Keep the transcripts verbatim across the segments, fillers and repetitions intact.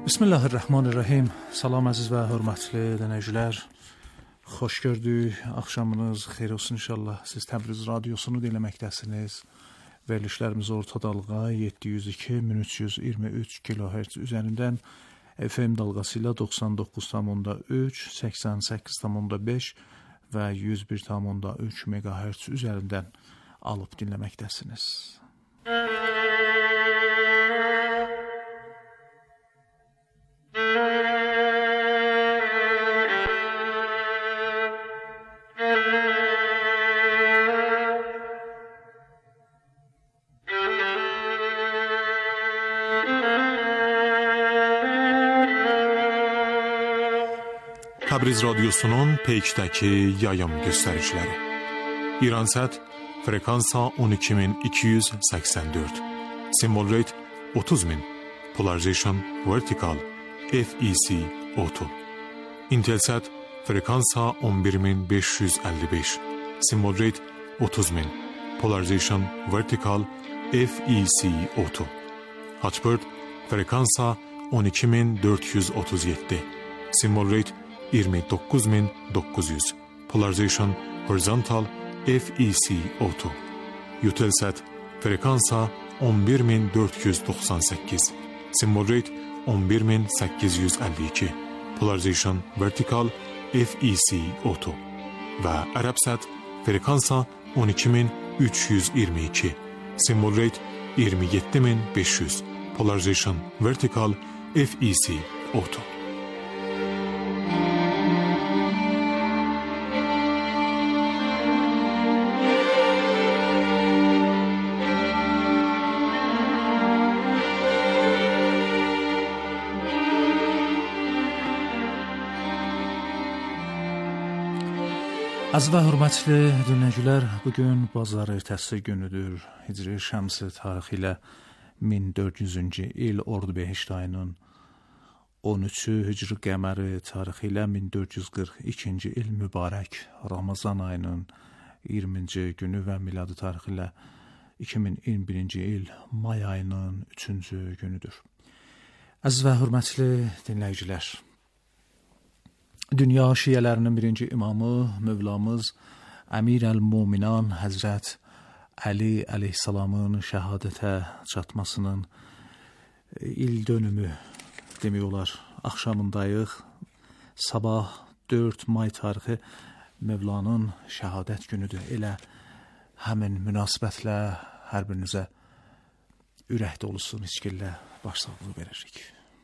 Bismillahirrahmanirrahim. Salam əziz və hörmətli dinləyicilər. Xoş gördük. Axşamınız xeyir olsun inşallah. Siz Təbriz radiosunu dinləməkdəsiniz. Verilişlərimiz orta dalğa yeddi yüz iki min üç yüz iyirmi üç kilohertz üzərindən F M dalğası ilə doxsan doqquz tam üç, səksən səkkiz tam beş və yüz bir tam üç megahertz üzərindən alıb dinləməkdəsiniz. Təbriz radyosunun peykdəki yayım göstəriciləri. İransat frekansa on iki min iki yüz səksən dörd, simvol rate otuz min, polarization vertical F E C otuz. Intelsat frekansa on bir min beş yüz əlli beş, simvol rate otuz min, polarization vertical F E C otuz. Hotbird frekansa on iki min dörd yüz otuz yeddi, simvol rate iyirmi doqquz min doqquz yüz, polarization horizontal F E C otuz. Eutelsat frekansa on bir min dörd yüz doxsan səkkiz, simvol rate on bir min səkkiz yüz əlli iki, polarization vertical F E C otuz və Arabsat frekansa on iki min üç yüz iyirmi iki, simvol rate iyirmi yeddi min beş yüz, polarization vertical F E C otuz. Əziz və hörmətli dinləyicilər, bugün bazar ertəsi günüdür. Hicri şəmsi tarixi ilə min dörd yüzüncü il Ordubehişt ayının on üçü, Hicri qəməri tarixi ilə min dörd yüz qırx ikinci il mübarək Ramazan ayının iyirminci günü və miladi tarixi ilə iki min iyirmi birinci il may ayının üçüncü günüdür. Əziz və hörmətli dinləyicilər, dünya şiyələrinin birinci imamı, Mövlamız Əmir əl-Muminan Həzrət Əli əleyhissalamın şəhadətə çatmasının il dönümü demək olar axşamındayıq. Sabah dörd may tarixi Mövlanın şəhadət günüdür. Elə həmin münasibətlə hər birinizə ürək dolusu içkilə başsağlığı veririk.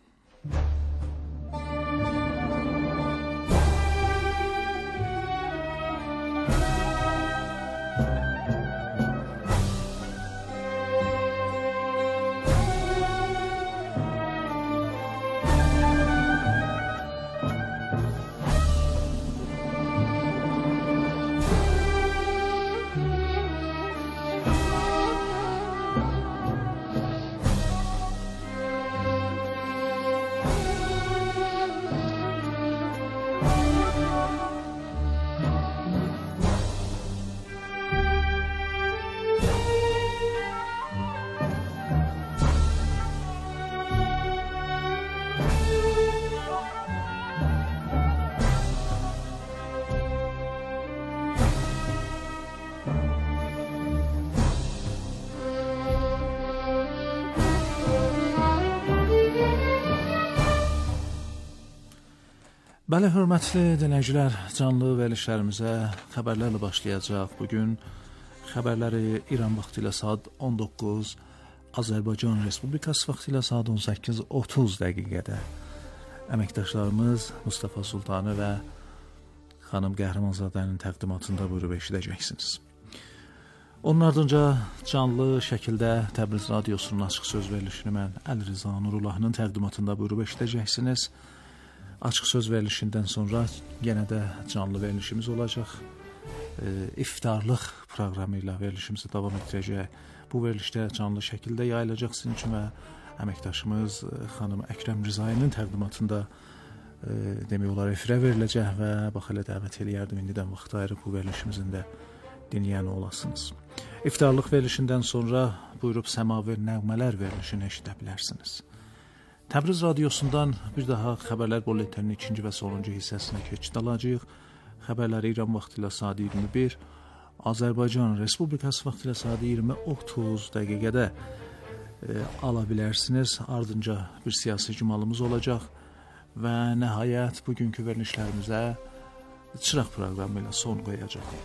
Bəli, hörmətli dinləyicilər, canlı verilişlərimizə xəbərlərlə başlayacaq. Bugün xəbərləri İran vaxtı ilə saat on doqquz, Azərbaycan Respublikası vaxtı ilə saat on səkkiz otuz dəqiqədə əməkdaşlarımız Mustafa Sultanı və xanım Qəhrəmanzadənin təqdimatında buyurub eşidəcəksiniz. Onun ardınca canlı şəkildə Təbriz radiosunun açıq söz verilişini mən Əli Rıza Nurullahının təqdimatında buyurub eşidəcəksiniz. Açıq söz verilişindən sonra yenə də canlı verilişimiz olacaq. E, iftarlıq proqramı ilə verilişimizi davam etdirəcək. Bu verilişdə canlı şəkildə yayılacaq sizin üçün və əməkdaşımız xanım Əkrəm Rizayinin təqdimatında e, demək olar efirə veriləcək və bax elə dəvət eləyərdim indidən vaxt ayırıb bu verilişimizin də dinləyən olasınız. İftarlıq verilişindən sonra buyurub səmavi nəğmələr verilişini eşidə bilərsiniz. Təbriz radiosundan bir daha xəbərlər bulletininin ikinci və sonuncu hissəsinə keçid alacağıq. Xəbərləri İran vaxtı ilə saat iyirmi bir, Azərbaycan Respublikası vaxtı ilə saat iyirmi otuz dəqiqədə e, ala bilərsiniz. Ardınca bir siyasi icmalımız olacaq və nəhayət bugünkü verilişlərimizə çıraq proqramı ilə son qoyacaq.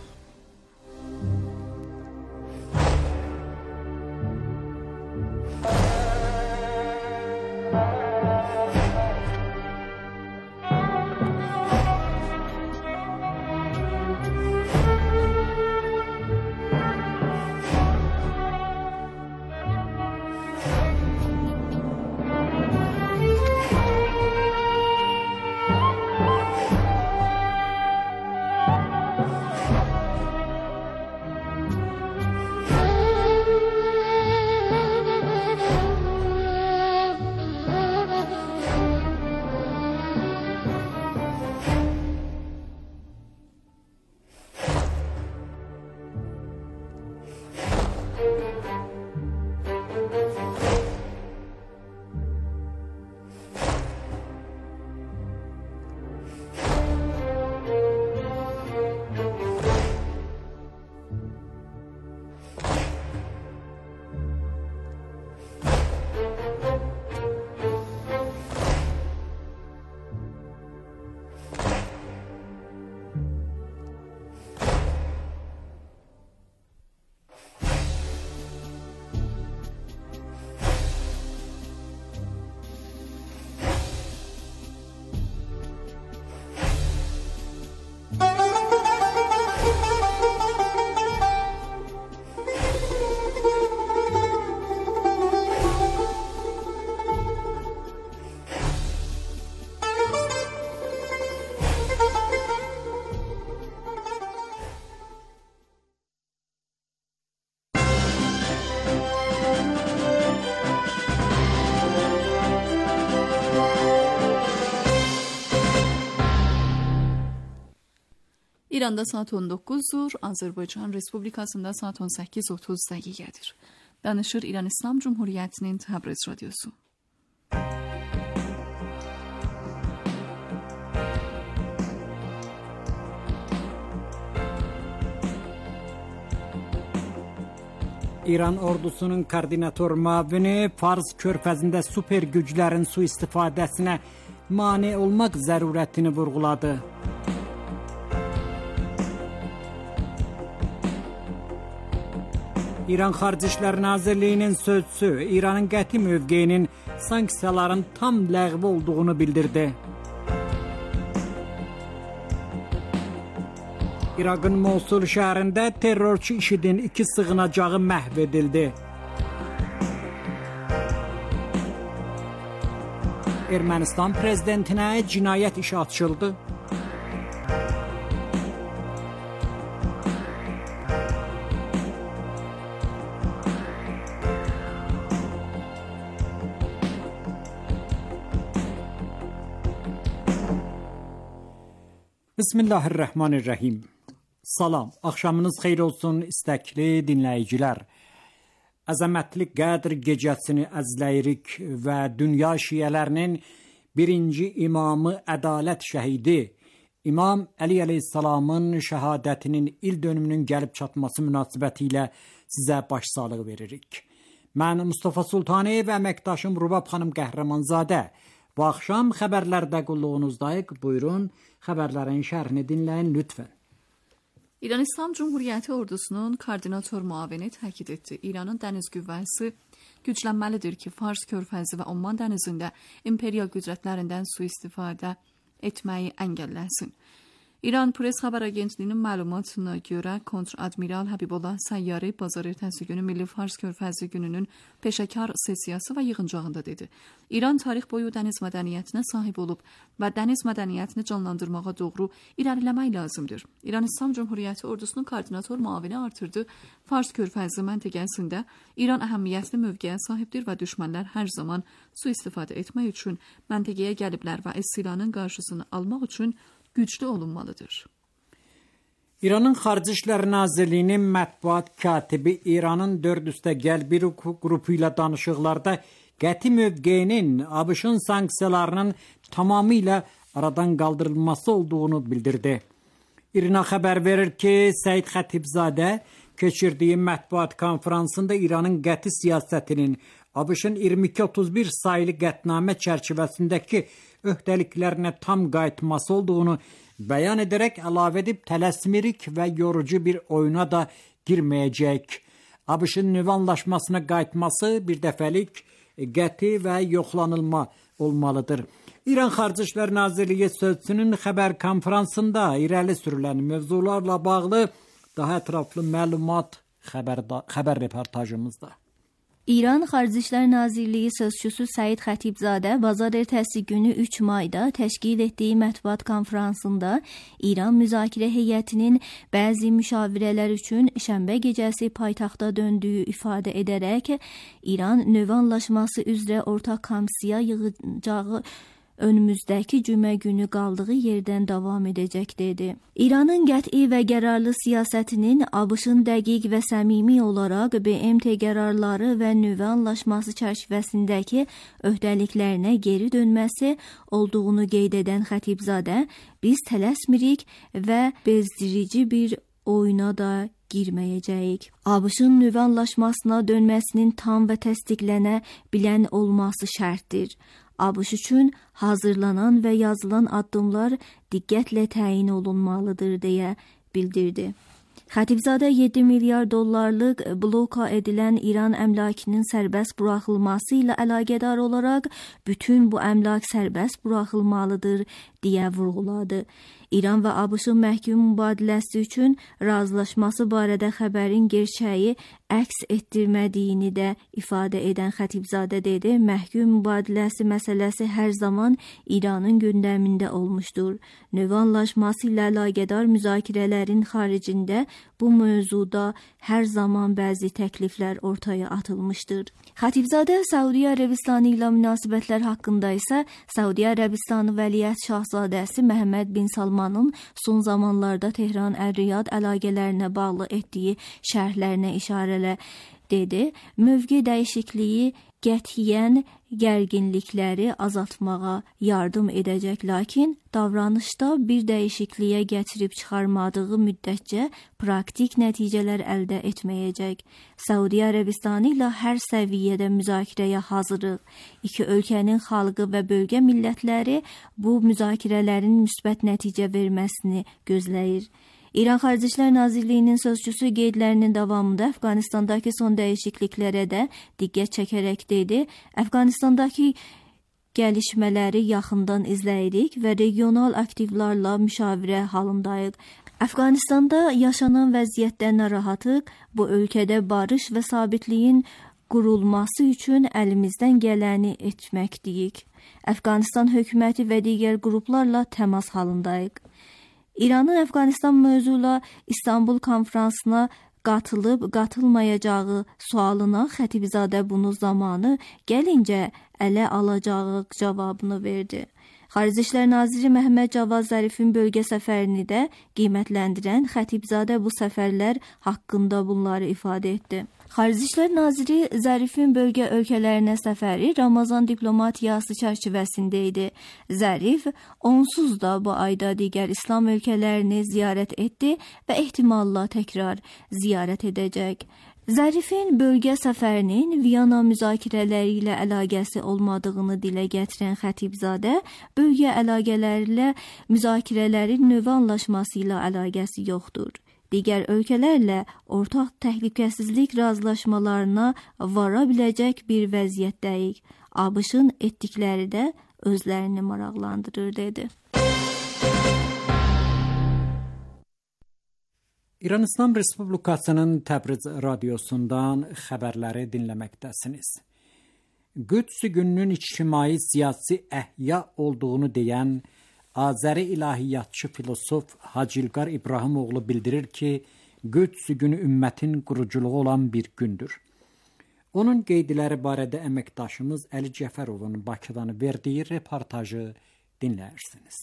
İranda saat on doqquzdur, Azərbaycan Respublikasında saat on səkkiz otuz dəqiqədir. Danışır İran İslam Cumhuriyyətinin Təbriz radiosu. İran ordusunun koordinator müavini Fars körfəzində super güclərin sui-istifadəsinə mane olmaq zərurətini vurğuladı. İran Xarici İşlər Nazirliyinin sözçüsü İranın qəti mövqeyinin sanksiyaların tam ləğv olduğunu bildirdi. İraqın Mosul şəhərində terrorçu IŞİDin iki sığınacağı məhv edildi. Ermənistan prezidentinə cinayət işi açıldı. Bismillahirrahmanirrahim. Salam, axşamınız xeyir olsun istəkli dinləyicilər. Əzəmətli Qədr gecəsini əzləyirik və dünya şiyələrinin birinci imamı ədalət şəhidi İmam Əli əleyhissalamın şəhadətinin il dönümünün gəlib çatması münasibəti ilə sizə başsağlığı veririk. Mən Mustafa Sultaniyev və əməkdaşım Rubab xanım Qəhrəmanzadə bu axşam xəbərlərdə qulluğunuzdayıq. Buyurun, xəbərlərin şərhini dinləyin lütfən. İran İslam Cumhuriyyəti ordusunun koordinator müavini təkid etdi. İranın dəniz qüvvəsi güclənməlidir ki, Fars körfəzi və Omman dənizində imperial qüdrətlərindən sui-istifadə etməyi əngəllənsin. İran Press xəbər agentliyinin məlumatına görə kontr-admiral Həbibullah Səyyari bazar ertəsi günü Milli Fars körfəzi gününün peşəkar sessiyası və yığıncağında dedi. İran tarix boyu dəniz mədəniyyətinə sahib olub və dəniz mədəniyyətini canlandırmağa doğru irəliləmək lazımdır. İran İslam Cumhuriyyəti ordusunun koordinator müavini artırdı. Fars körfəzi məntəqəsində İran əhəmiyyətli mövqeyə sahibdir və düşmənlər hər zaman sui-istifadə etmək üçün məntəqəyə gəliblər və istilanın qarşısını almaq üçün güclü olunmalıdır. İranın Xarici İşlər Nazirliyinin mətbuat katibi İranın dörd üstə gəl bir qrupu ilə danışıqlarda qəti mövqeyinin ABŞ-ın sanksiyalarının tamamilə aradan qaldırılması olduğunu bildirdi. İRNA xəbər verir ki, Səid Xətibzadə keçirdiyi mətbuat konfransında İranın qəti siyasətinin ABŞ-ın iyirmi iki otuz bir sayılı qətnamə çərçivəsindəki öhdəliklərinə tam qayıtması olduğunu bəyan edərək əlavə edib tələsmirik və yorucu bir oyuna da girməyəcək. ABŞ-ın nüvə anlaşmasına qayıtması bir dəfəlik qəti və yoxlanılma olmalıdır. İran Xarici İşlər Nazirliyi sözçüsünün xəbər konfransında irəli sürülən mövzularla bağlı daha ətraflı məlumat xəbər, xəbər reportajımızda. İran Xarici İşlər Nazirliyi sözçüsü Səid Xətibzadə bazar ertəsi günü üç mayda təşkil etdiyi mətbuat konfransında İran müzakirə heyətinin bəzi müşavirələr üçün şənbə gecəsi paytaxta döndüyü ifadə edərək İran nüvə anlaşması üzrə ortaq komisiya yığılacağı önümüzdəki cümə günü qaldığı yerdən davam edəcək dedi. İranın qəti və qərarlı siyasətinin ABŞ-ın dəqiq və səmimi olaraq B M T qərarları və nüvə anlaşması çərçivəsindəki öhdəliklərinə geri dönməsi olduğunu qeyd edən Xətibzadə, biz tələsmirik və bezdirici bir oyuna da girməyəcəyik. ABŞ-ın nüvə anlaşmasına dönməsinin tam və təsdiqlənə bilən olması şərtdir. ABŞ üçün hazırlanan və yazılan addımlar diqqətlə təyin olunmalıdır deyə bildirdi. Xətibzadə yeddi milyar dollarlıq bloka edilən İran əmlakının sərbəst buraxılması ilə əlaqədar olaraq bütün bu əmlak sərbəst buraxılmalıdır deyə vurğuladı. İran və ABŞ-ın məhkum mübadiləsi üçün razılaşması barədə xəbərin gerçəyi əks etdirmədiyini də ifadə edən Xətibzadə dedi, məhkum mübadiləsi məsələsi hər zaman İranın gündəmində olmuşdur. Nüvə anlaşması ilə əlaqədar müzakirələrin xaricində bu mövzuda hər zaman bəzi təkliflər ortaya atılmışdır. Xətibzadə Səudiyyə Ərəbistanı ilə münasibətlər haqqında isə Səudiyyə Ərəbistanı Vəliəhd Şahzadəsi Məhəmməd bin Salmanın son zamanlarda Tehran-Ər-Riyad əlaqələrinə bağlı etdiyi şərhlərinə işarələ dedi. Mövqe dəyişikliyi qətiyyən gərginlikləri azaltmağa yardım edəcək, lakin davranışda bir dəyişikliyə gətirib çıxarmadığı müddətcə praktik nəticələr əldə etməyəcək. Səudiyyə Ərəbistanı ilə hər səviyyədə müzakirəyə hazırıq. İki ölkənin xalqı və bölgə millətləri bu müzakirələrin müsbət nəticə verməsini gözləyir. İran Xarici İşlər Nazirliyinin sözçüsü qeydlərinin davamında Əfqanistandakı son dəyişikliklərə də diqqət çəkərək dedi, Əfqanistandakı gəlişmələri yaxından izləyirik və regional aktivlarla müşavirə halındayıq. Əfqanistanda yaşanan vəziyyətdən narahatıq, bu ölkədə barış və sabitliyin qurulması üçün əlimizdən gələni etməkdəyik. Əfqanistan hökuməti və digər qruplarla təmas halındayıq. İranın Əfqanistan mövzula İstanbul konfransına qatılıb qatılmayacağı sualına Xətibzadə bunu zamanı gəlincə ələ alacağı cavabını verdi. Xarici İşlər Naziri Məhəmməd Cavad Zərifin bölgə səfərini də qiymətləndirən Xətibzadə bu səfərlər haqqında bunları ifadə etdi. Xarici İşlər Naziri Zərifin bölgə ölkələrinə səfəri Ramazan diplomatiyası çərçivəsində idi. Zərif onsuz da bu ayda digər İslam ölkələrini ziyarət etdi və ehtimalla təkrar ziyarət edəcək. Zərifin bölgə səfərinin Viyana müzakirələri ilə əlaqəsi olmadığını dilə gətirən Xətibzadə, bölgə əlaqələri ilə müzakirələrin nüvə anlaşması ilə əlaqəsi yoxdur. Digər ölkələrlə ortaq təhlükəsizlik razılaşmalarına vara biləcək bir vəziyyətdəyik. ABŞ-ın etdikləri də özlərini maraqlandırır, dedi. İran İslam Respublikasının Təbriz radiosundan xəbərləri dinləməkdəsiniz. Qüds gününün ictimai siyasi əhya olduğunu deyən Azəri ilahiyyatçı filosof Hacilqar İbrahimoğlu bildirir ki, Qüds günü ümmətin quruculuğu olan bir gündür. Onun qeydləri barədə əməkdaşımız Əli Cəfərovun Bakıdan verdiyi reportajı dinləyirsiniz.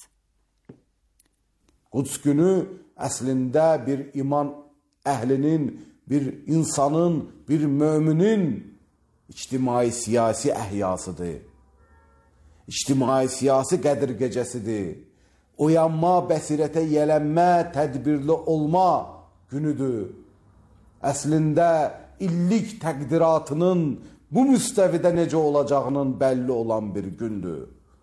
Quds günü əslində bir iman əhlinin, bir insanın, bir möminin ictimai-siyasi əhyasıdır. İctimai-siyasi qədir gecəsidir. Oyanma, bəsirətə yələnmə, tədbirli olma günüdür. Əslində illik təqdiratının bu müstəvidə necə olacağının bəlli olan bir gündür.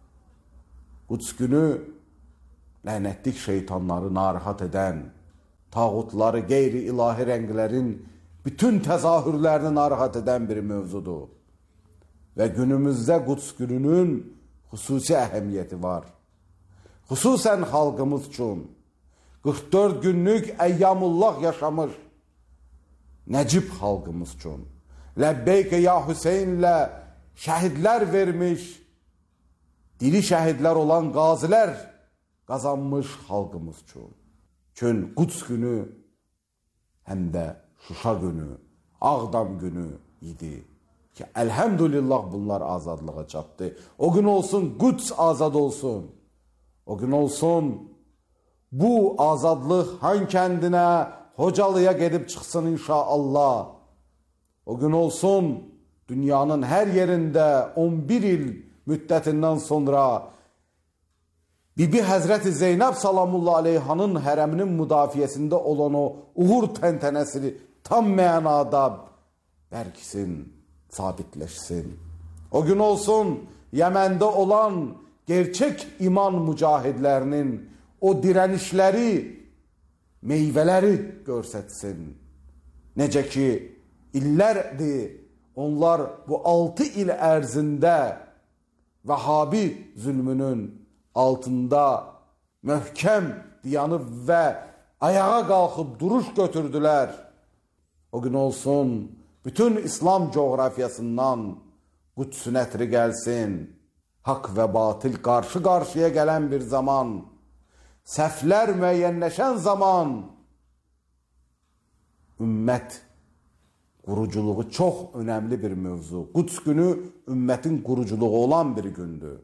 Quds günü lənətlik şeytanları narahat edən, tağutları, qeyri-ilahi rənglərin bütün təzahürlərini narahat edən bir mövzudur. Və günümüzdə Quds gününün xüsusi əhəmiyyəti var. Xüsusən xalqımız üçün qırx dörd günlük əyyamullah yaşamış Nəcib xalqımız üçün, Ləbbeykə ya Hüseynlə şəhidlər vermiş, diri şəhidlər olan qazilər qazanmış xalqımız üçün. Çün Quds günü həm də Şuşa günü, Ağdam günü idi ki, əlhəmdülillah bunlar azadlığa çatdı. O gün olsun Quds azad olsun. O gün olsun bu azadlıq Han kəndinə, Hocalıya gedib çıxsın inşallah. O gün olsun dünyanın hər yerində on bir il müddətindən sonra Bibi Həzrəti Zeynəb salamullah aleyhanın hərəminin müdafiəsində olan o uğur təntənəsini tam mənada bərkisin, sabitləşsin. O gün olsun Yəməndə olan gerçək iman mücahidlərinin o dirənişləri, meyvələri görsətsin. Necə ki, illərdir onlar bu altı il ərzində Vəhabi zülmünün altında möhkəm dayanıb və ayağa qalxıb duruş götürdülər. O gün olsun bütün İslam coğrafiyasından Qudsun ətri gəlsin. Haqq və batil qarşı-qarşıya gələn bir zaman, səhvlər müəyyənləşən zaman ümmət quruculuğu çox önəmli bir mövzu. Quds günü ümmətin quruculuğu olan bir gündür.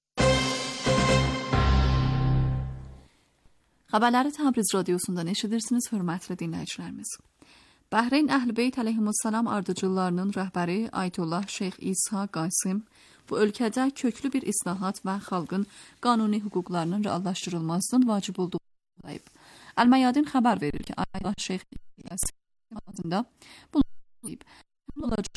Xəbərləri Təbriz radiosundan eşidirsiniz, hörmətli dinləyicilərimiz. Bəhreyn Əhl-Beyt əleyhissalam ardıcıllarının rəhbəri Ayətullah Şeyx İsa Qasim bu ölkədə köklü bir islahat və xalqın qanuni hüquqlarının reallaşdırılmasının vacib olduğunu vurğulayıb. Əl-Məyadin xəbər verir ki, Ayətullah Şeyx İsa adında bunu vurğulayıb. Olacaq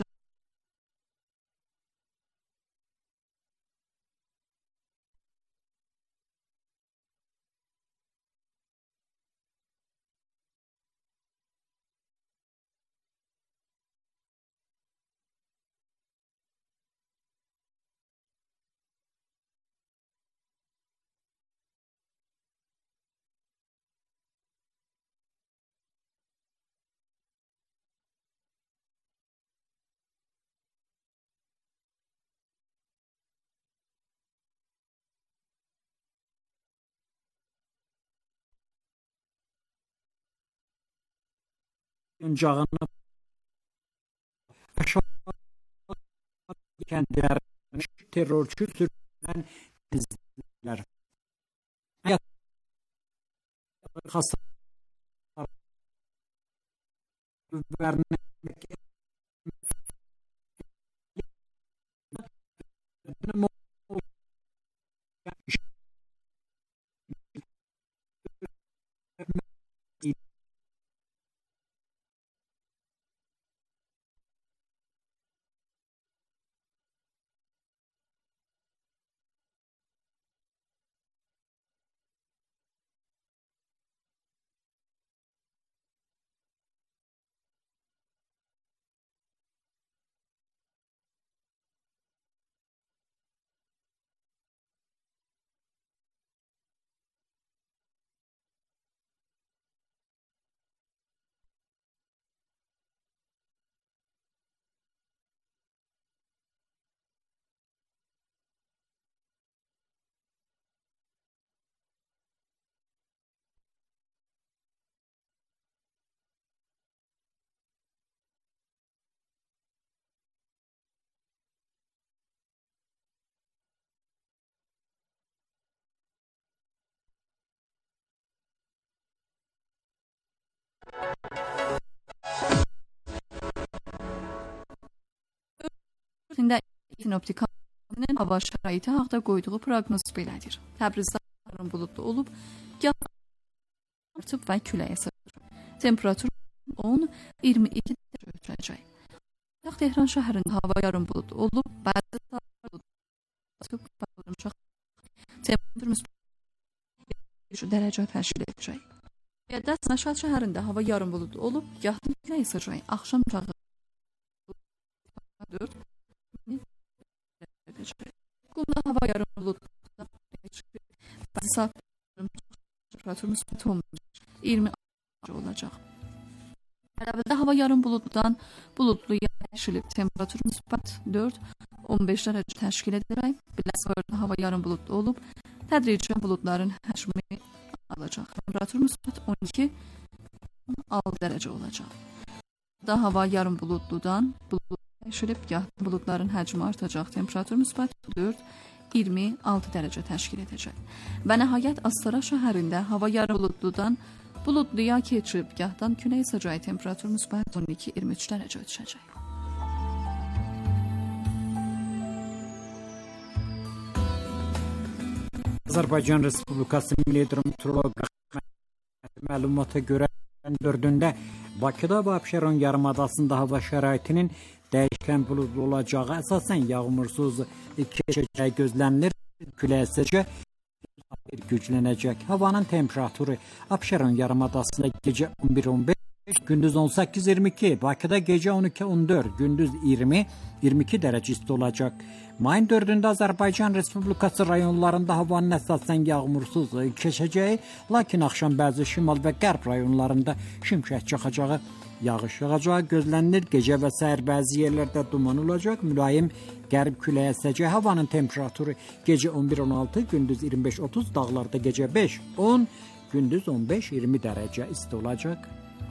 Öncağına kendilerini terörçü sürülen bizler. İndi sinoptik xidmətinin hava şəraiti haqqında qoyduğu proqnoz belədir. Təbrizdə yarın buludlu olub, gah artıb və külək əsəcək. Temperatur on iyirmi iki dərəcə ötürəcək. Yaxud Tehran şəhərində hava yarım buludlu olub, bəzi saatlar artıb və yumşaq. Temperatur müsbət dərəcə təşkil edəcək. Yəddəs Məşhad şəhərində hava yarım buludlu olub, gah külək əsəcək. Axşam çağı dörd edəcək. Qumda hava yarım buludlu bəzi saatlar temperatur müsbət iyirmi dərəcə olacaq. Ərəbildə hava yarım buludludan buludluya dəyişilib, temperatur müsbət dörd on beş dərəcə təşkil edərək, Biləsuvarda hava yarım buludlu olub, tədricən buludların həcmi alacaq. Temperatur müsbət on iki on altı dərəcə olacaq. Da hava yarım buludludan buludluya dəyişilib, gah buludların həcmi artacaq, temperatur müsbət dörd iyirmi altı dərəcə təşkil edəcək. Və nəhayət Astara şəhərində hava yarım buludludan buludluya keçib, gahdan külək əsəcək, temperatur müsbət on iki iyirmi üç dərəcə ötüşəcək. Azərbaycan Respublikası Milli Hidrometeorologiya Xidməti məlumata görə dördündə Bakıda və Abşeron yarımadasında hava şəraitinin dəyişkən buludlu olacağı, əsasən yağmursuz keçəcəyi gözlənilir. Külək əsəcək, güclənəcək. Havanın temperaturu Abşeron yarımadasında gecə on bir on beş, gündüz on səkkiz iyirmi iki, Bakıda gecə on iki on dörd, gündüz iyirmi iyirmi iki dərəcə isti olacaq. Mayın dördündə Azərbaycan Respublikası rayonlarında havanın əsasən yağmursuz keçəcəyi, lakin axşam bəzi şimal və qərb rayonlarında şimşək çaxacağı, yağış yağacağı gözlənilir. Gecə və səhər bəzi yerlərdə duman olacaq, mülayim qərb küləyə əsəcək. Havanın temperaturu gecə on bir on altı, gündüz iyirmi beş otuz, dağlarda gecə beş on, gündüz on beş iyirmi dərəcə isti olacaq.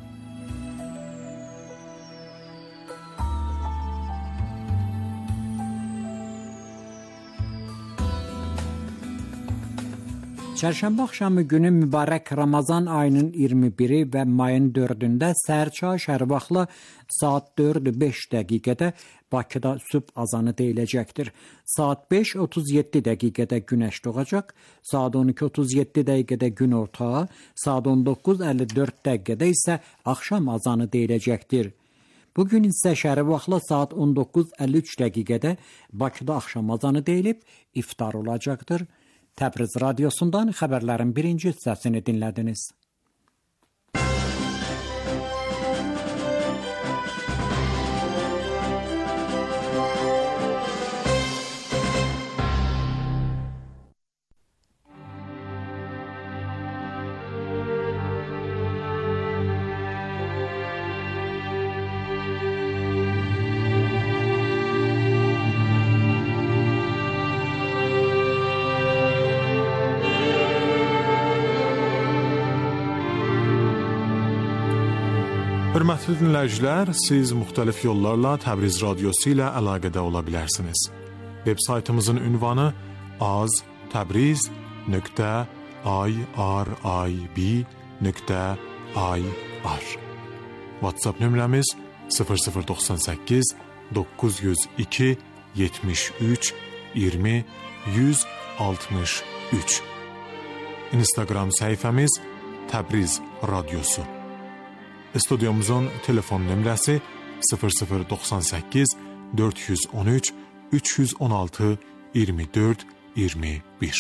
Çərşənbə axşamı günü mübarək Ramazan ayının iyirmi biri və mayın dördündə səhər çağı şəhər vaxtı saat dörd beş dəqiqədə Bakıda sübh azanı deyiləcəkdir. Saat beş otuz yeddi dəqiqədə günəş doğacaq, saat on iki otuz yeddi dəqiqədə gün ortağı, saat on doqquz əlli dörd dəqiqədə isə axşam azanı deyiləcəkdir. Bugün isə şəhər vaxtı saat on doqquz əlli üç dəqiqədə Bakıda axşam azanı deyilib, iftar olacaqdır. Təbriz radiosundan xəbərlərin birinci hissəsini dinlədiniz. Hörmətli dinləyicilər, siz müxtəlif yollarla Təbriz radiosu ilə əlaqədə ola bilərsiniz. Web saytımızın ünvanı az təbriz nöqtə irib nöqtə ir. WhatsApp nömrəmiz sıfır sıfır doxsan səkkiz doqquz yüz iki yetmiş üç iyirmi yüz altmış üç. Instagram səhifəmiz Təbriz radiosu. Studiyomuzun telefon nömrəsi sıfır sıfır doxsan səkkiz dörd yüz on üç üç yüz on altı iyirmi dörd iyirmi bir.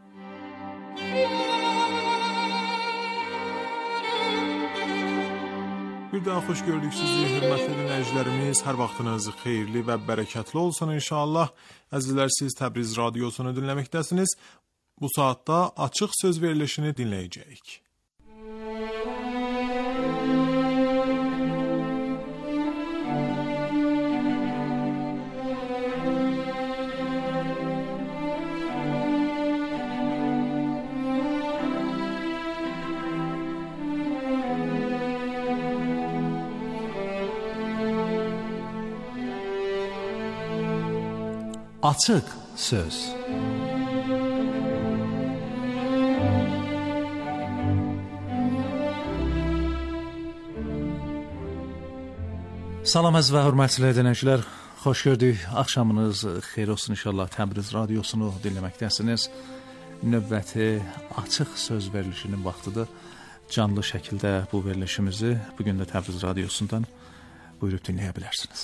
Bir daha xoş gördük sizi, hörmətli dinləyicilərimiz. Hər vaxtınız xeyirli və bərəkətli olsun inşallah. Əzizlər, siz Təbriz radiosunu dinləməkdəsiniz. Bu saatda açıq söz verilişini dinləyəcəyik. Açıq söz. Salam əziz və hörmətli dinləyicilər, Xoş gördük. Axşamınız xeyir olsun inşallah. Təbriz radiosunu dinləməkdəsiniz. Növbəti açıq söz verilişinin vaxtıdır. Canlı şəkildə bu verilişimizi bugün də Təbriz radiosundan buyurub dinləyə bilərsiniz.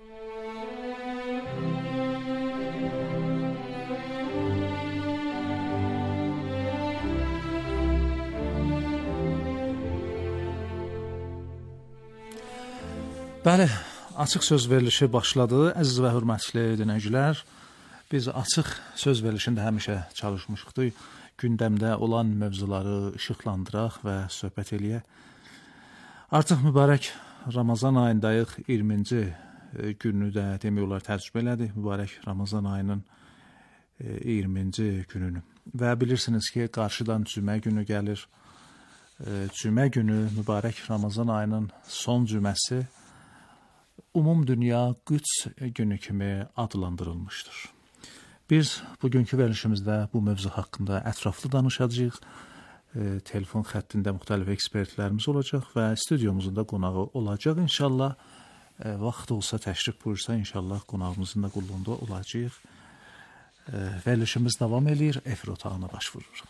Bəli, açıq söz verilişi başladı. Əziz və hörmətli dinləyicilər, biz açıq söz verilişində həmişə çalışmışıq. Gündəmdə olan mövzuları işıqlandıraq və söhbət eləyək. Artıq mübarək Ramazan ayındayıq. iyirminci gününü də demək olar təcrübə elədik. Mübarək Ramazan ayının iyirminci gününü. Və bilirsiniz ki, qarşıdan cümə günü gəlir. Cümə günü mübarək Ramazan ayının son cüməsi Umum Dünya Qüds günü kimi adlandırılmışdır. Biz bugünkü verilişimizdə bu mövzu haqqında ətraflı danışacağıq. E, telefon xəttində müxtəlif ekspertlərimiz olacaq və stüdyomuzun da qonağı olacaq. İnşallah e, vaxt olsa, təşrif buyursa, inşallah qonağımızın da qulluğunda olacaq. E, verilişimiz davam edir, efir otağına baş vurur.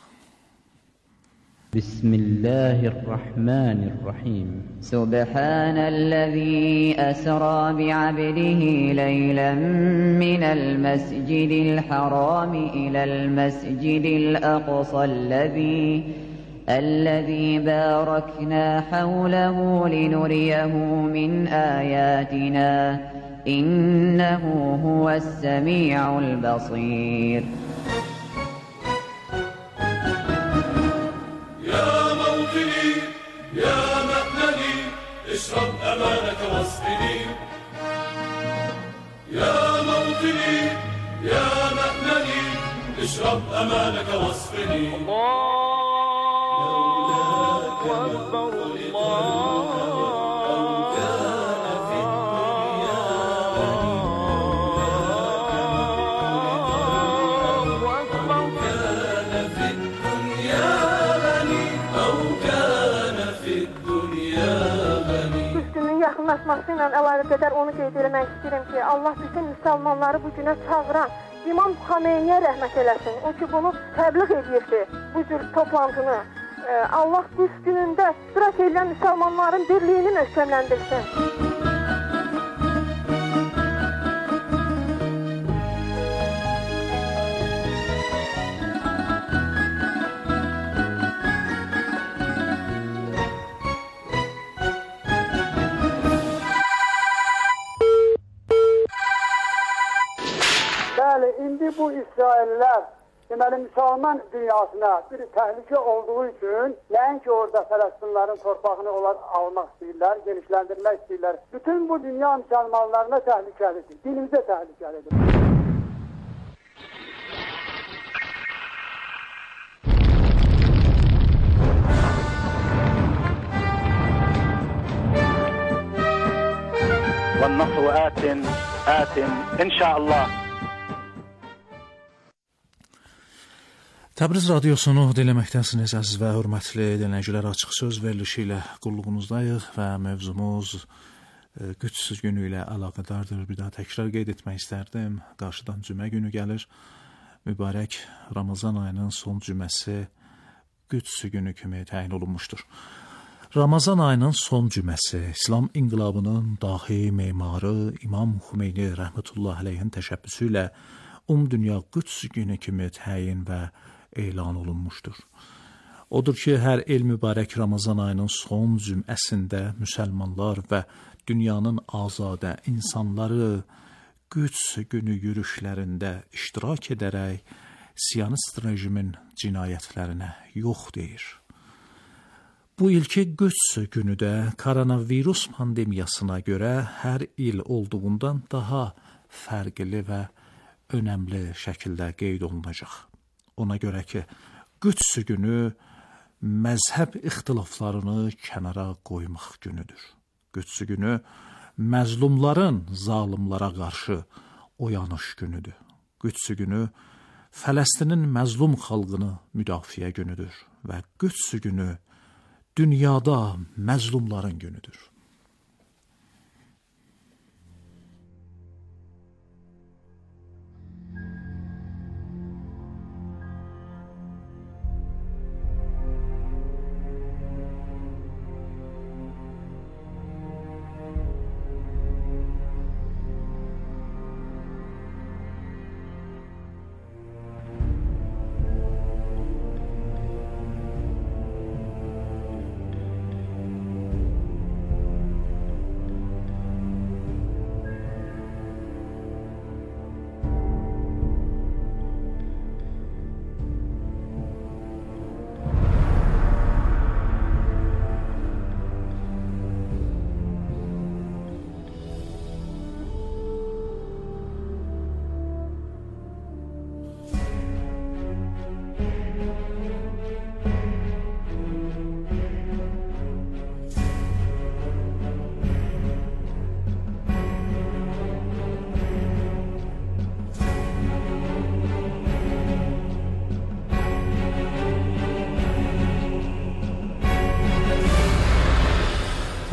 بسم الله الرحمن الرحيم سبحان الذي أسرى بعبده ليلا من المسجد الحرام إلى المسجد الأقصى الذي الذي باركنا حوله لنريه من آياتنا إنه هو السميع البصير اشرب أمانك واسقني يا موطني يا مأمني اشرب أمانك واسقني الله أكبر الله كان في الدنيا كان في الدنيا غني أو كان في الدنيا yaxınlaşması ilə əlaqədar onu qeyd etmək istəyirəm ki, Allah bütün müsəlmanları bu günə çağıran İmam Xomeyniyə rəhmət eləsin. O ki, bunu təbliğ edirdi, bu cür toplantını. Allah bu günündə iştirak edən müsəlmanların birliyini möhkəmləndirsin. İndi bu İsraillər deməli müsəlman dünyasına bir təhlükə olduğu üçün nəinki orada Fələstinlərin torpağını onlar almaq istəyirlər, genişləndirmək istəyirlər. Bütün bu dünya müsəlmanlarına təhlükəlidir, dinimizə təhlükəlidir. والنصر آت آت إن شاء الله. Təbriz radiosunu dinləməkdəsiniz, əziz və hörmətli dinləyicilər. Açıq söz verilişi ilə qulluğunuzdayıq və mövzumuz Qüds günü ilə əlaqədardır. Bir daha təkrar qeyd etmək istərdim. Qarşıdan cümə günü gəlir. Mübarək Ramazan ayının son cüməsi Qüds günü kimi təyin olunmuşdur. Ramazan ayının son cüməsi İslam inqilabının dahi memarı İmam Xomeyni rəhmətullah əleyhin təşəbbüsü ilə Um Dünya Qüds günü kimi təyin və elan olunmuşdur. Odur ki, hər il mübarək Ramazan ayının son cüməsində müsəlmanlar və dünyanın azadə insanları Qüds günü yürüşlərində iştirak edərək Siyonist rejimin cinayətlərinə yox deyir. Bu ilki Qüds günü də koronavirus pandemiyasına görə hər il olduğundan daha fərqli və önəmli şəkildə qeyd olunacaq. Ona görə ki, Qüds günü məzhəb ixtilaflarını kənara qoymaq günüdür. Qüds günü məzlumların zalimlara qarşı oyanış günüdür. Qüds günü Fələstinin məzlum xalqını müdafiə günüdür və Qüds günü dünyada məzlumların günüdür.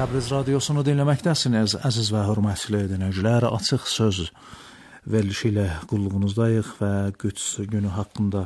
Təbriz radiosunu dinləməkdəsiniz, əziz və hörmətli dinləyicilər. Açıq söz verilişi ilə qulluğunuzdayıq və Qüds günü haqqında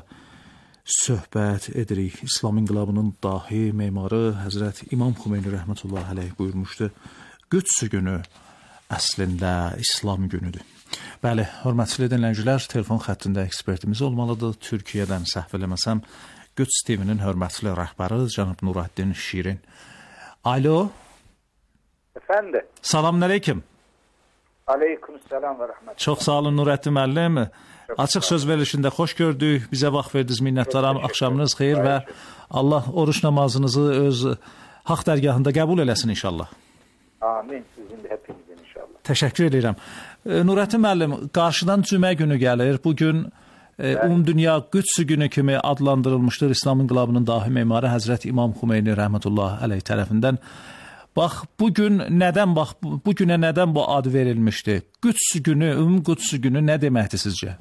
söhbət edirik. İslam inqilabının dahi memarı Həzrət İmam Xümeyni rəhmətullahi əleyh buyurmuşdu. Qüds günü əslində İslam günüdür. Bəli, hörmətli dinləyicilər, telefon xəttində ekspertimiz olmalıdır. Türkiyədən səhv eləməsəm, Qüds T V-nin hörmətli rəhbəri cənab Nurəddin Şirin. Alo. Efendim. Salam aleyküm. Aleyküm selam ve rahmet. Çox sağ olun Nurəddin müəllim. Açıq söz verilişində xoş gördük. Bizə vaxt verdiniz, minnətdaram. Axşamınız xeyir və Allah oruç namazınızı öz haqq dərgahında qəbul eləsin inşallah. Amin. Sizin də hepinizin inşallah. Təşəkkür edirəm. Nurəddin müəllim, qarşıdan cümə günü gəlir. Bugün Ümumdünya Qüds günü kimi adlandırılmışdır İslam inqilabının dahi memarı Həzrət İmam Xümeyni rəhmətullahi əleyh tərəfindən. Bax, bugün nədən bax, bu günə nədən bu ad verilmişdi? Qüds günü, Ümum Qüds günü nə deməkdir sizcə?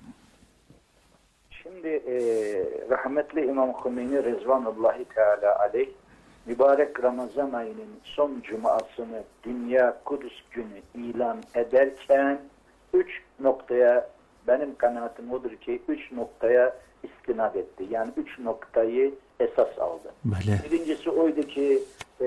Şimdi e, rahmetli İmam Xümeyni Rızvanullahi Teala aleyh mübarek Ramazan ayının son cumasını Dünya Kudüs günü ilan ederken üç noktaya, benim kanaatim odur ki üç noktaya istinad etti. Yani üç noktayı esas aldı. Böyle. Birincisi oydu ki e,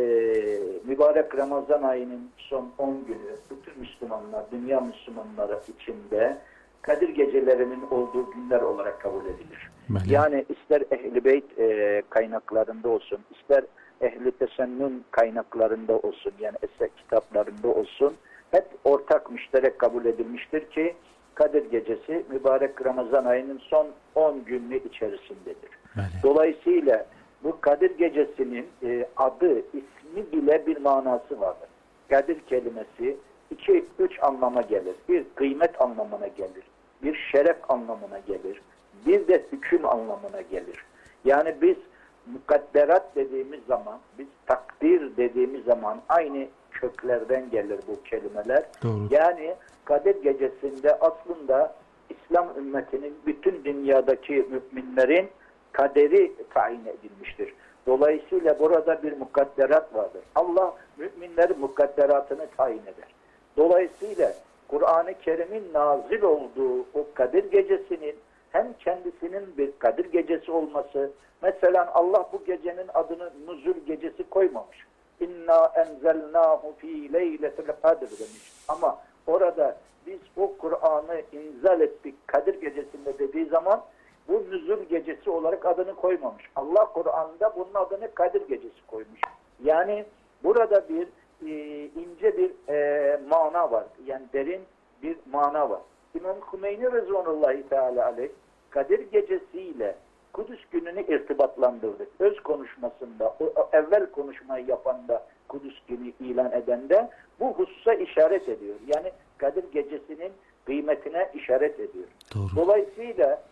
mübarek Ramazan ayının son on günü bütün Müslümanlar, dünya Müslümanları içinde Kadir gecelerinin olduğu günler olarak kabul edilir. Böyle. Yani ister Ehl-i Beyt e, kaynaklarında olsun, ister Ehl-i Tesennün kaynaklarında olsun, yani eser kitaplarında olsun, hep ortak müşterek kabul edilmiştir ki Kadir Gecesi mübarek Ramazan ayının son on günü içerisindedir. Öyle. Dolayısıyla bu Kadir Gecesi'nin e, adı, ismi bile bir manası vardır. Kadir kelimesi iki, üç anlama gelir. Bir, kıymet anlamına gelir. Bir, şeref anlamına gelir. Bir de hüküm anlamına gelir. Yani biz mukadderat dediğimiz zaman, biz takdir dediğimiz zaman aynı köklerden gelir bu kelimeler. Doğru. Yani Kadir Gecesi'nde aslında İslam ümmetinin bütün dünyadaki müminlerin kaderi tayin edilmiştir. Dolayısıyla burada bir mukadderat vardır. Allah müminlerin mukadderatını tayin eder. Dolayısıyla Kur'an-ı Kerim'in nazil olduğu o Kadir Gecesi'nin hem kendisinin bir Kadir Gecesi olması, mesela Allah bu gecenin adını Nuzul Gecesi koymamış. İnna enzelnahu fi leyletil kadr demiş. Ama orada biz o Kur'an'ı inzal ettik Kadir Gecesi'nde dediği zaman bu Nüzul Gecesi olarak adını koymamış. Allah Kur'an'da bunun adını Kadir Gecesi koymuş. Yani burada bir e, ince bir e, mana var. Yani derin bir mana var. İmam Xümeyni Rızvanullahi Teala aleyh Kadir Gecesi'yle Kudüs gününü irtibatlandırdı. Öz konuşmasında, o evvel konuşmayı yapanda, Kudüs günü ilan edende bu hususa işaret ediyor. Yani Kadir Gecesi'nin kıymetine işaret ediyor. Doğru. Dolayısıyla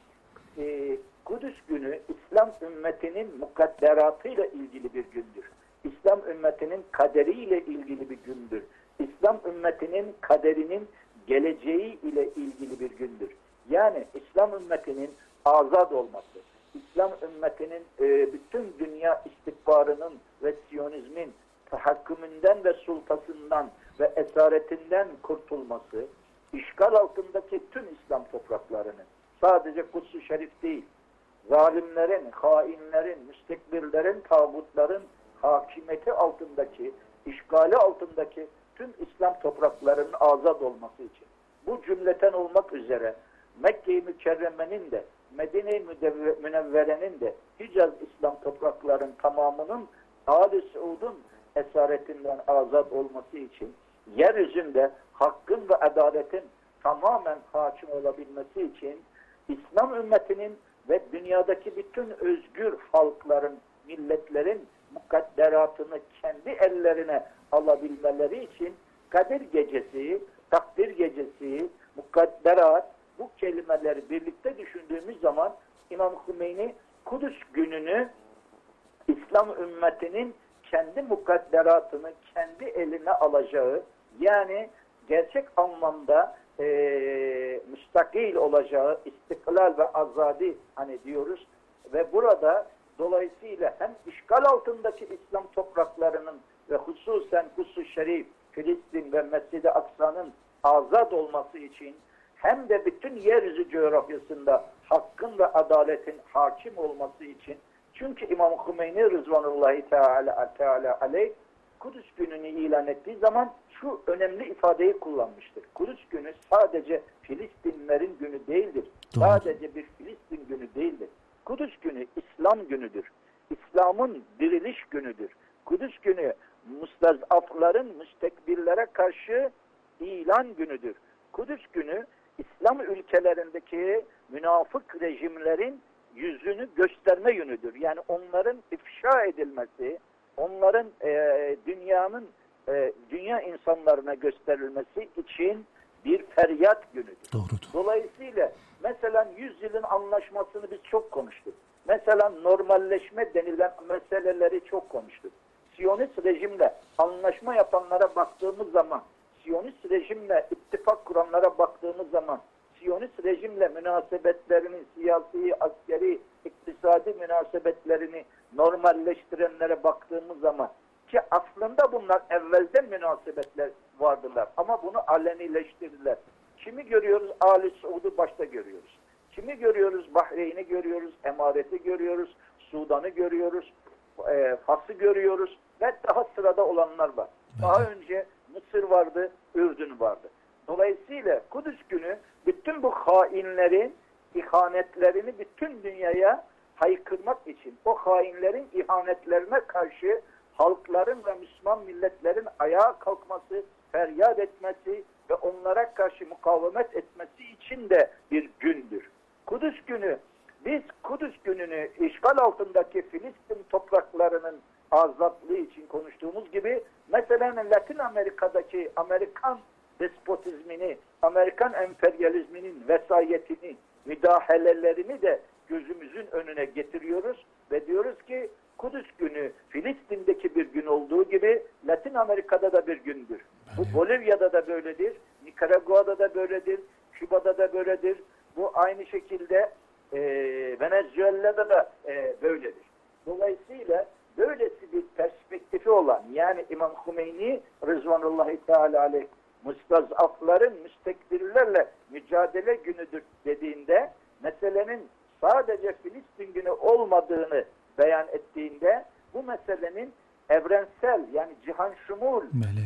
e, Kudüs günü İslam ümmetinin mukadderatıyla ilgili bir gündür. İslam ümmetinin kaderiyle ilgili bir gündür. İslam ümmetinin kaderinin geleceği ile ilgili bir gündür. Yani İslam ümmetinin azad olması, İslam ümmetinin e, bütün dünya istikbarının ve Siyonizmin tahakkümünden ve sultasından ve esaretinden kurtulması, işgal altındaki tüm İslam topraklarının, sadece Kuds-ı Şerif değil, zalimlerin, hainlerin, müstekbirlerin, tağutların hakimiyeti altındaki, işgali altındaki tüm İslam topraklarının azad olması için, bu cümleten olmak üzere Mekke-i Mükerreme'nin de, Medine-i Münevvere'nin de Hicaz İslam topraklarının tamamının Ali Suud'un esaretinden azad olması için, yeryüzünde hakkın ve adaletin tamamen hakim olabilmesi için, İslam ümmetinin ve dünyadaki bütün özgür halkların, milletlerin mukadderatını kendi ellerine alabilmeleri için Kadir Gecesi, Takdir Gecesi, mukadderat, bu kelimeleri birlikte düşündüğümüz zaman İmam Xümeyni Kudüs gününü İslam ümmetinin kendi mukadderatını kendi eline alacağı, yani gerçek anlamda e, müstakil olacağı, istiklal ve azadi hani diyoruz ve burada dolayısıyla hem işgal altındaki İslam topraklarının ve hususen Kuds-ı Şerif, Filistin ve Mescid-i Aksa'nın azat olması için hem de bütün yeryüzü coğrafyasında hakkın ve adaletin hakim olması için, çünkü İmam Hümeyni Rızvanullahi Teala, Teala aleyh Kudüs gününü ilan ettiği zaman şu önemli ifadeyi kullanmıştır. Kudüs günü sadece Filistinlerin günü değildir. Doğru. Sadece bir Filistin günü değildir. Kudüs günü İslam günüdür. İslam'ın diriliş günüdür. Kudüs günü mustazafların müstekbirlere karşı ilan günüdür. Kudüs günü İslam ülkelerindeki münafık rejimlerin yüzünü gösterme günüdür. Yani onların ifşa edilmesi, onların e, dünyanın e, dünya insanlarına gösterilmesi için bir feryat günüdür. Doğrudur. Dolayısıyla mesela yüz yılın anlaşmasını biz çok konuştuk. Mesela normalleşme denilen meseleleri çok konuştuk. Siyonist rejimle anlaşma yapanlara baktığımız zaman, Siyonist rejimle ittifak kuranlara baktığımız zaman, Siyonist rejimle münasebetlerini, siyasi, askeri, iktisadi münasebetlerini normalleştirenlere baktığımız zaman, ki aslında bunlar evvelden münasebetler vardılar ama bunu alenileştirdiler. Kimi görüyoruz? Ali Suud'u başta görüyoruz. Kimi görüyoruz? Bahreyn'i görüyoruz, Emaret'i görüyoruz, Sudan'ı görüyoruz, e, Fas'ı görüyoruz ve daha sırada olanlar var. Daha önce Mısır vardı, Ürdün vardı. Dolayısıyla Kudüs günü bütün bu hainlerin ihanetlerini bütün dünyaya haykırmak için, o hainlerin ihanetlerine karşı halkların ve Müslüman milletlerin ayağa kalkması, feryat etmesi ve onlara karşı mukavemet etmesi için de bir gündür. Kudüs günü, biz Kudüs gününü işgal altındaki Filistin topraklarının azatlığı için konuştuğumuz gibi, mesela Latin Amerika'daki Amerikan despotizmini, Amerikan emperyalizminin vesayetini, müdahalelerini de gözümüzün önüne getiriyoruz ve diyoruz ki Kudüs günü Filistin'deki bir gün olduğu gibi Latin Amerika'da da bir gündür. Bu Bolivya'da da böyledir, Nikaragua'da da böyledir, Küba'da da böyledir. Bu aynı şekilde e, Venezuela'da da e, böyledir. Dolayısıyla böylesi bir perspektifi olan, yani İmam Hümeyni Rızvanullahi Teala aleyh mustazafların müstekbirlerle mücadele günüdür dediğinde, meselenin sadece Filistin günü olmadığını beyan ettiğinde, bu meselenin evrensel, yani cihan şumul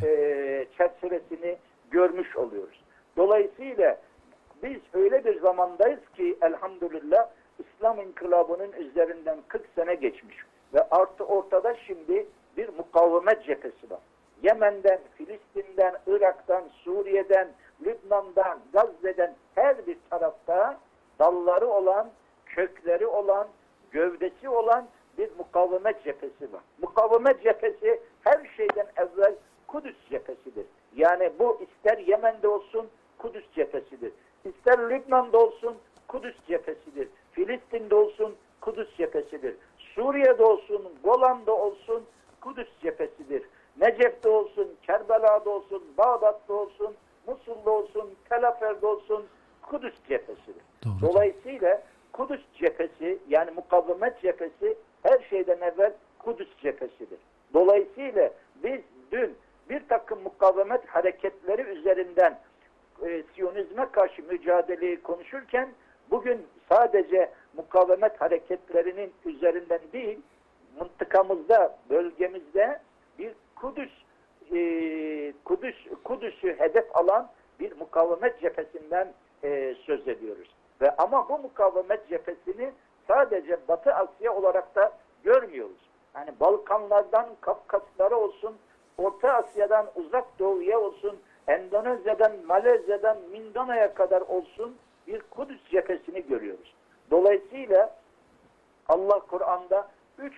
e, çerçevesini görmüş oluyoruz. Dolayısıyla biz öyle bir zamandayız ki elhamdülillah İslam inkılabının üzerinden kırk sene geçmiş ve artı ortada şimdi bir mukavemet cephesi var. Yemen'den, Filistin'den, Irak'tan, Suriye'den, Lübnan'dan, Gazze'den her bir tarafta dalları olan, kökleri olan, gövdesi olan bir mukavemet cephesi var. Mukavemet cephesi her şeyden evvel Kudüs cephesidir. Yani bu ister Yemen'de olsun Kudüs cephesidir. İster Lübnan'da olsun Kudüs cephesidir. Filistin'de olsun Kudüs cephesidir. Suriye'de olsun, Golan'da olsun Kudüs cephesidir. Necef'te olsun, Kerbela'da olsun, Bağdat'ta olsun, Musul'da olsun, Tel Afer'de olsun Kudüs cephesidir. Doğru. Dolayısıyla Kudüs cephesi, yani mukavemet cephesi her şeyden evvel Kudüs cephesidir. Dolayısıyla biz dün bir takım mukavemet hareketleri üzerinden e, Siyonizme karşı mücadeleyi konuşurken, bugün sadece mukavemet hareketlerinin üzerinden değil, mıntıkamızda, bölgemizde bir Kudüs e, Kudüs Kudüs'ü hedef alan bir mukavemet cephesinden e, söz ediyoruz. Ve ama bu mukavemet cephesini sadece Batı Asya olarak da görmüyoruz. Yani Balkanlardan Kafkaslara olsun, Orta Asya'dan Uzak Doğu'ya olsun, Endonezya'dan Malezya'dan Mindana'ya kadar olsun bir Kudüs cephesini görüyoruz. Dolayısıyla Allah Kur'an'da üç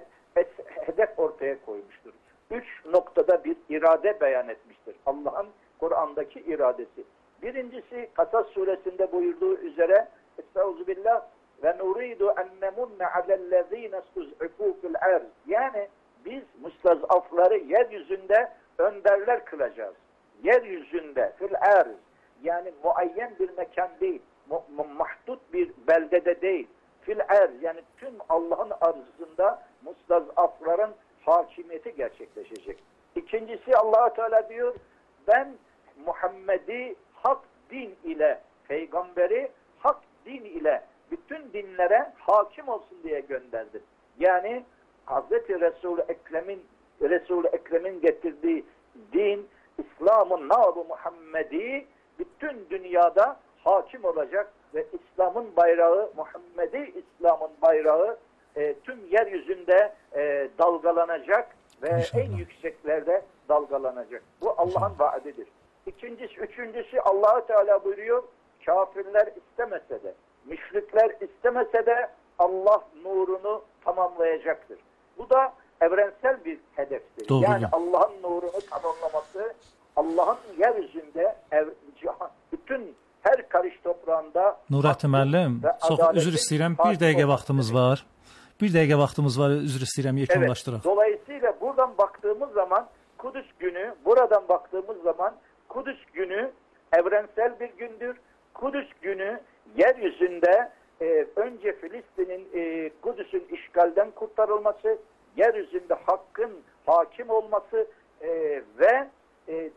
hedef ortaya koymuştur. Üç noktada bir irade beyan etmiştir. Allah'ın Kur'an'daki iradesi. Birincisi Kasas suresinde buyurduğu üzere Estağfirullah ve nuridu en nemunne alellezine stuz'ifu fil arz. Yani biz mustazafları yeryüzünde önderler kılacağız. Yeryüzünde fil arz. Yani muayyen bir mekan değil, mahdut bir beldede değil. Fil arz, yani tüm Allah'ın arzında mustazafların hakimiyeti gerçekleşecek. İkincisi Allah Teala diyor ben Muhammed'i hak din ile, peygamberi hak din ile bütün dinlere hakim olsun diye gönderdim. Yani Hazreti Resul-i Ekrem'in Resul-i Ekrem'in getirdiği din, İslam'ın nab-ı Muhammed'i bütün dünyada hakim olacak ve İslam'ın bayrağı, Muhammed'i İslam'ın bayrağı e, tüm yeryüzünde e, dalgalanacak ve İnşallah. En yükseklerde dalgalanacak. Bu Allah'ın vaadidir. İkincisi, üçüncüsü Allah Teala buyuruyor, kafirler istemese de, müşrikler istemese de Allah nurunu tamamlayacaktır. Bu da evrensel bir hedeftir. Doğru. Yani Allah'ın nurunu tamamlaması, Allah'ın yeryüzünde ev, cihan, bütün her karış toprağında Nurəddin müəllim, çox üzr istəyirəm. Bir dəqiqə vaxtımız var. Bir dəqiqə vaxtımız var. Üzr istəyirəm, yekunlaşdıraq. Evet, dolayısıyla buradan baktığımız zaman Kudüs günü, buradan baktığımız zaman Kudüs günü evrensel bir gündür. Kudüs günü yeryüzünde e, önce Filistin'in e, Kudüs'ün işgalden kurtarılması, yeryüzünde hakkın hakim olması e, ve e,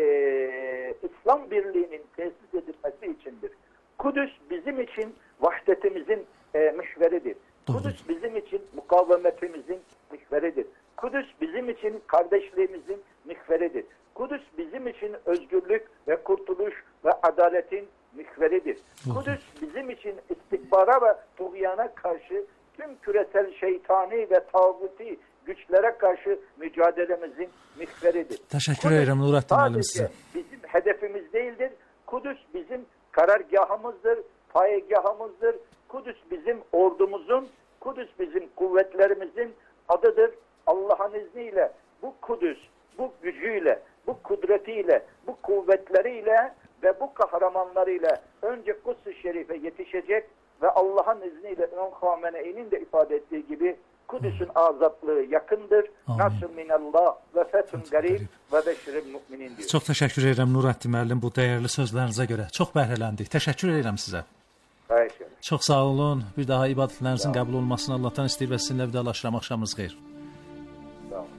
e, İslam birliğinin tesis edilmesi içindir. Kudüs bizim için vahdetimizin e, mihveridir. Kudüs bizim için mukavemetimizin mihveridir. Kudüs bizim için kardeşliğimizin mihveridir. Kudüs bizim için özgürlük ve kurtuluş ve adaletin mihveridir. Kudüs bizim için istikbara ve tuğyana karşı tüm küresel şeytani ve tağuti güçlere karşı mücadelemizin mihveridir. Teşekkür ederim Nurəddin müəllim sizə. Bizim hedefimiz değildir. Kudüs bizim karargahımızdır, payegahımızdır. Kudüs bizim ordumuzun, Kudüs bizim kuvvetlerimizin adıdır. Allah'ın izniyle bu Kudüs, bu gücüyle, bu kudretiyle, bu kuvvetleriyle ve bu kahramanlarıyla önce Kuds-ı Şerif'e yetişecek ve Allah'ın izniyle İmam Hamene'nin de ifade ettiği gibi Kudüs'ün azatlığı yakındır. Nasr minallah ve fethun garib ve beşiril müminin diyor. Çox təşəkkür edirəm Nurəddin müəllim bu dəyərli sözlərinizə görə. Çox bəhrələndik. Təşəkkür edirəm sizə. Xahiş edirəm. Çox sağ olun. Bir daha ibadətlərinizin qəbul olmasını Allahdan istəyir və sizinlə vidalaşıram. Axşamınız xeyir. Sağ olun.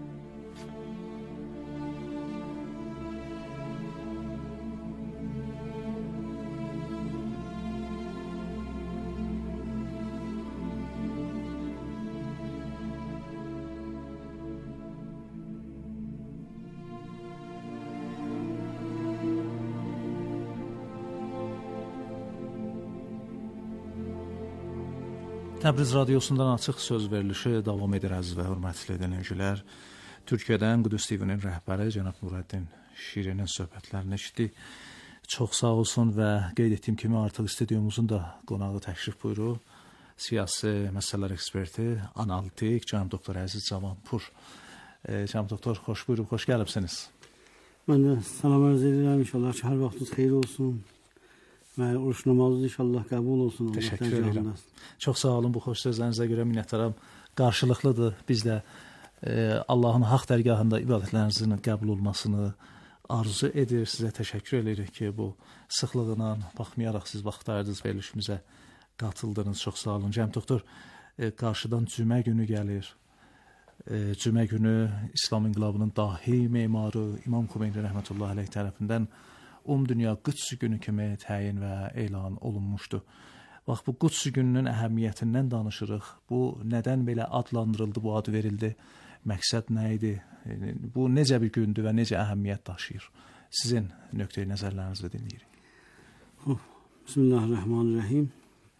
Təbriz radiosundan açıq söz verilişi davam edir əziz və hörmətli dinləyicilər. Türkiyədən Qudüs T V-nin rəhbəri cənab Nurəddin Şirinin söhbətlərini eşitdik. Çox sağ olsun və qeyd etdiyim kimi artıq studiyomuzun da qonağı təşrif buyurur. Siyasi məsələlər eksperti, analitik cənab doktor Əziz Cavanpur. E, cənab doktor xoş buyurub, xoş gəlibsiniz. Mən də salam arz edirəm. İnşallah ki, hər vaxtınız xeyir olsun. Və oruç namazı inşallah qəbul olsun. Təşəkkür edirəm. Çox sağ olun bu xoş sözlərinizə görə minnətdaram. Qarşılıqlıdır. Biz də e, Allahın haqq dərgahında ibadətlərinizin qəbul olmasını arzu edir. Sizə təşəkkür edirik ki, bu sıxlığına baxmayaraq siz vaxt ayırdınız verilişimizə qatıldınız. Çox sağ olun. Cəm doktor, e, qarşıdan cümə günü gəlir. E, cümə günü İslam inqilabının dahi memarı İmam Xomeyni rəhmətullahi aleyh tərəfindən Um Dünya Qüds günü kimi təyin və elan olunmuşdu. Bax, bu Qüds gününün əhəmiyyətindən danışırıq. Bu nədən belə adlandırıldı, bu ad verildi? Məqsəd nə idi? Bu necə bir gündür və necə əhəmiyyət daşıyır? Sizin nöqteyi nəzərlərinizi dinləyirik. Oh, Bismillahirrahmanirrahim.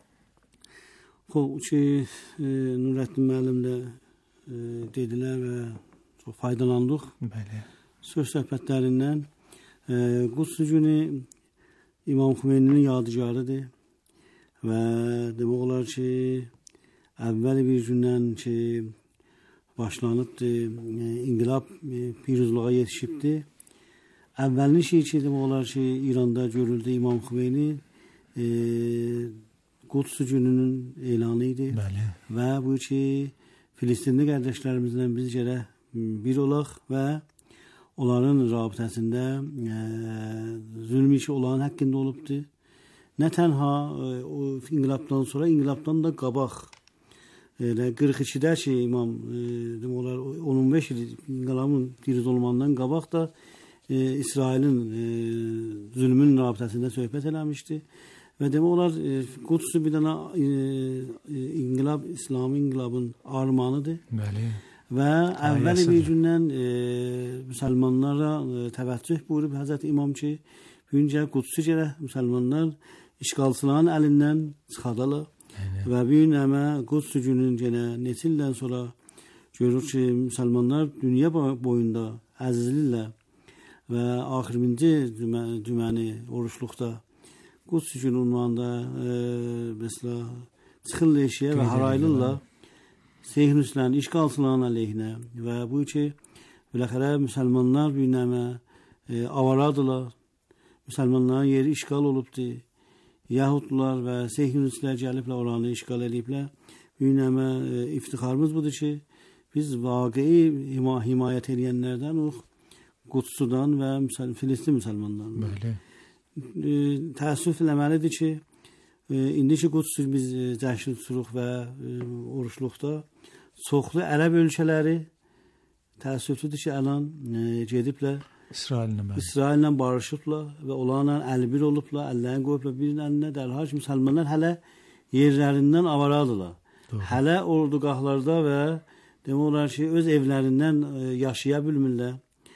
Xoş ki, e, Nurəddin müəllim də e, dedilər və çox faydalandıq. Bəli. Söz söhbətlərindən. Quds günü İmam Xomeyni'nin yadigarıdır və demək olar ki, əvvəl bir gündən ki, başlanıbdır, inqilab piruzluğa yetişibdir. Əvvəlin şey ki, demək olar ki, İranda görüldü İmam Xomeyni e, Quds gününün elanı idi. Bəli. Və bu ki, Filistinli qardaşlarımızla biz gərək bir olaq və onların rabitəsində e, zülmü işi olan haqqında olubdur. Nə tənha e, o inqilabdan sonra, inqilabdan da qabaq Elə qırx ikidə ki, imam e, demək olar on on beş il inqilabın piroz olmandan qabaq da e, İsrailin e, zülmün rabitəsində söhbət eləmişdi. Və demək olar e, Qudsu bir dənə e, e, inqilab, İslami inqilabın armağanıdır. Bəli. Və əvvəl bir gündən e, müsəlmanlara e, təvəccüh buyurub Həzrət İmam ki, güncə Qudsu gərək müsəlmanlar işğalçıların əlindən çıxadalar. Və bir nəmə Qudsu günün yenə neçə ildən sonra görür ki, müsəlmanlar dünya boyunda əzizlirlər və axırıncı cüməni oruçluqda Qudsu günü ünvanında e, məsələ çıxırlar eşiyə və haraylırlar Seyyid-i işğalçıların əleyhinə və bu ki, biləxərə müsəlmanlar bir nəmə e, avaradılar, müsəlmanların yeri işğal olubdur. Yahudlar və Seyyid-i gəliblər, oranı işğal ediblər. Bir nəmə e, iftixarımız budur ki, biz vaqei hima, himayət edənlərdən o Qudsudan və müsəl, Filistin müsəlmanlarından. Bəli. E, təəssüf eləməlidir ki, e, indi ki Qudsu biz e, cəşn tuturuq və e, oruçluqda çoxlu ərəb ölkələri təəssüflüdür ki, əlan e, gediblər. İsraillə, İsraillə barışıblar və onlarla əlbir olublar, əllərini qoyublar birinin əlinə, dərhal ki, müsəlmanlar hələ yerlərindən avaradılar. Doğru. Hələ ordugahlarda və demək olar ki, öz evlərindən yaşaya bilmirlər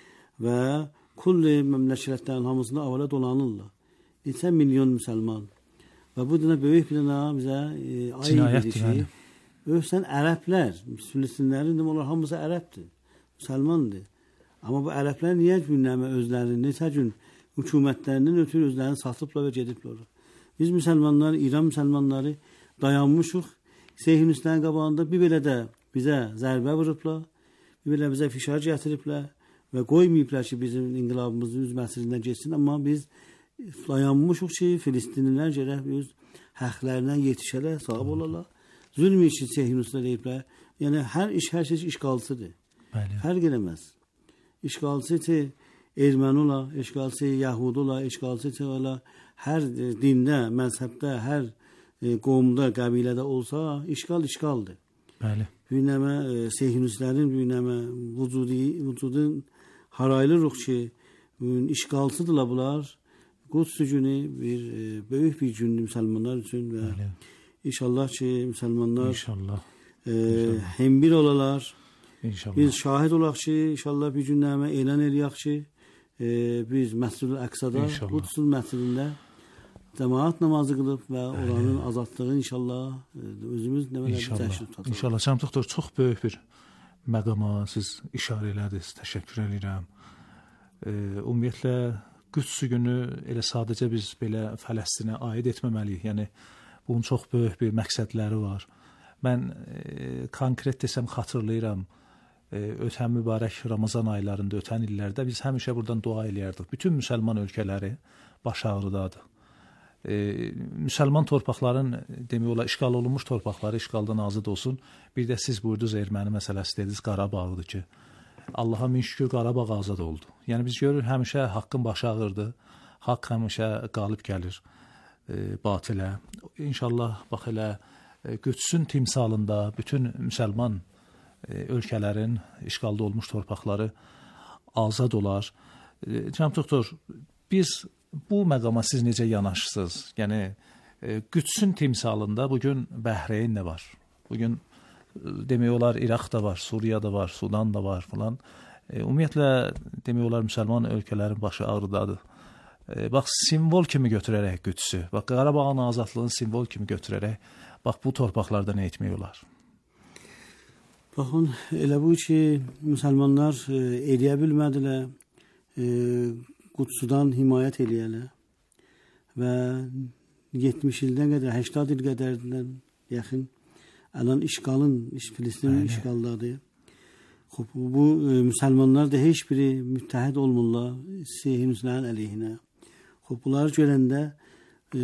və kulli məmləkətlərin hamısında avara dolanırlar. Neçə milyon müsəlman. Və bu dənə böyük bir dənə bizə e, ayıbdır ki, ölsən ərəblər, Filistinlərin demək olar hamısı ərəbdir, müsəlmandır. Amma bu ərəblər niyə günləmə özlərini, neçə gün hökumətlərindən ötürü özlərini satıblar və gediblər. Biz müsəlmanlar, İran müsəlmanları dayanmışıq. Seyyid-i qabağında bir belə də bizə zərbə vurublar, bir belə bizə fişar gətiriblər və qoymayıblar ki, bizim inqilabımızın öz məsirindən geçsin. Amma biz dayanmışıq ki, Filistinlilər gərək öz həqlərindən yetişələ, sahib olalar. Zülm için Seyyid-i deyiblər. Yəni, hər iş, hər şey işğalçıdır. Bəli. Fərq eləməz. İşğalçı ki, erməni ola, işğalçı yahudi ola, işğalçı ki, ola, hər dində, məzhəbdə, hər e, qovumda, qəbilədə olsa, işğal işğaldır. Bəli. Bir nəmə e, Seyyid-i bir nəmə vücudi, vücudun haraylırıq ki, işğalçıdırlar bunlar. Qudsu günü bir e, böyük bir gündür müsəlmanlar üçün və Bəli. İnşallah ki, müsəlmanlar İnşallah. E, İnşallah. Hembir olalar. İnşallah. Biz şahid olaq ki, inşallah bir gün nəmə elan eləyək ki, e, biz Məscid-ül Əqsada, Qudsun məscidində cəmaat namazı qılıb və oranın azadlığı inşallah e, özümüz nəmələ təşkil tutaq. İnşallah. Cənab doktor, çox böyük bir məqama siz işarə elədiniz. Təşəkkür edirəm. E, ümumiyyətlə, Qudsu günü elə sadəcə biz belə Fələstinə aid etməməliyik. Yəni, bunun çox böyük bir məqsədləri var. Mən e, konkret desəm xatırlayıram, ötən mübarək Ramazan aylarında, ötən illərdə biz həmişə buradan dua eləyərdik. Bütün müsəlman ölkələri baş ağrıdadır. E, müsəlman torpaqların, demək olar, işğal olunmuş torpaqları işğaldan azad olsun. Bir də siz buyurdunuz, erməni məsələsi dediniz, Qarabağdır ki, Allaha min şükür Qarabağ azad oldu. Yəni biz görürük, həmişə haqqın baş ağırdır, haqq həmişə qalib gəlir e, batilə. İnşallah, bax elə, e, Qüdsün timsalında bütün müsəlman ölkələrin işğalda olmuş torpaqları azad olar. Cənab doktor, biz bu məqama siz necə yanaşırsınız? Yəni, Qüdsün timsalında bugün Bəhreyn də var. Bugün demək olar İraq da var, Suriya da var, Sudan da var falan. Ümumiyyətlə, demək olar müsəlman ölkələrin başı ağrıdadır. Bax, simvol kimi götürərək Qüdsü, bax, Qarabağın azadlığını simvol kimi götürərək, bax, bu torpaqlarda nə etmək olar? Baxın, elə bu ki, müsəlmanlar e, eləyə bilmədilər, e, Qudsudan himayət eləyələr və yetmiş ildən qədər, səksən il qədərdən yaxın əlan işğalın, Filistin işğaldadır. Xub, bu e, müsəlmanlar da heç biri müttəhid olmurlar Seyyid-i əleyhinə. Xub, bunları görəndə e,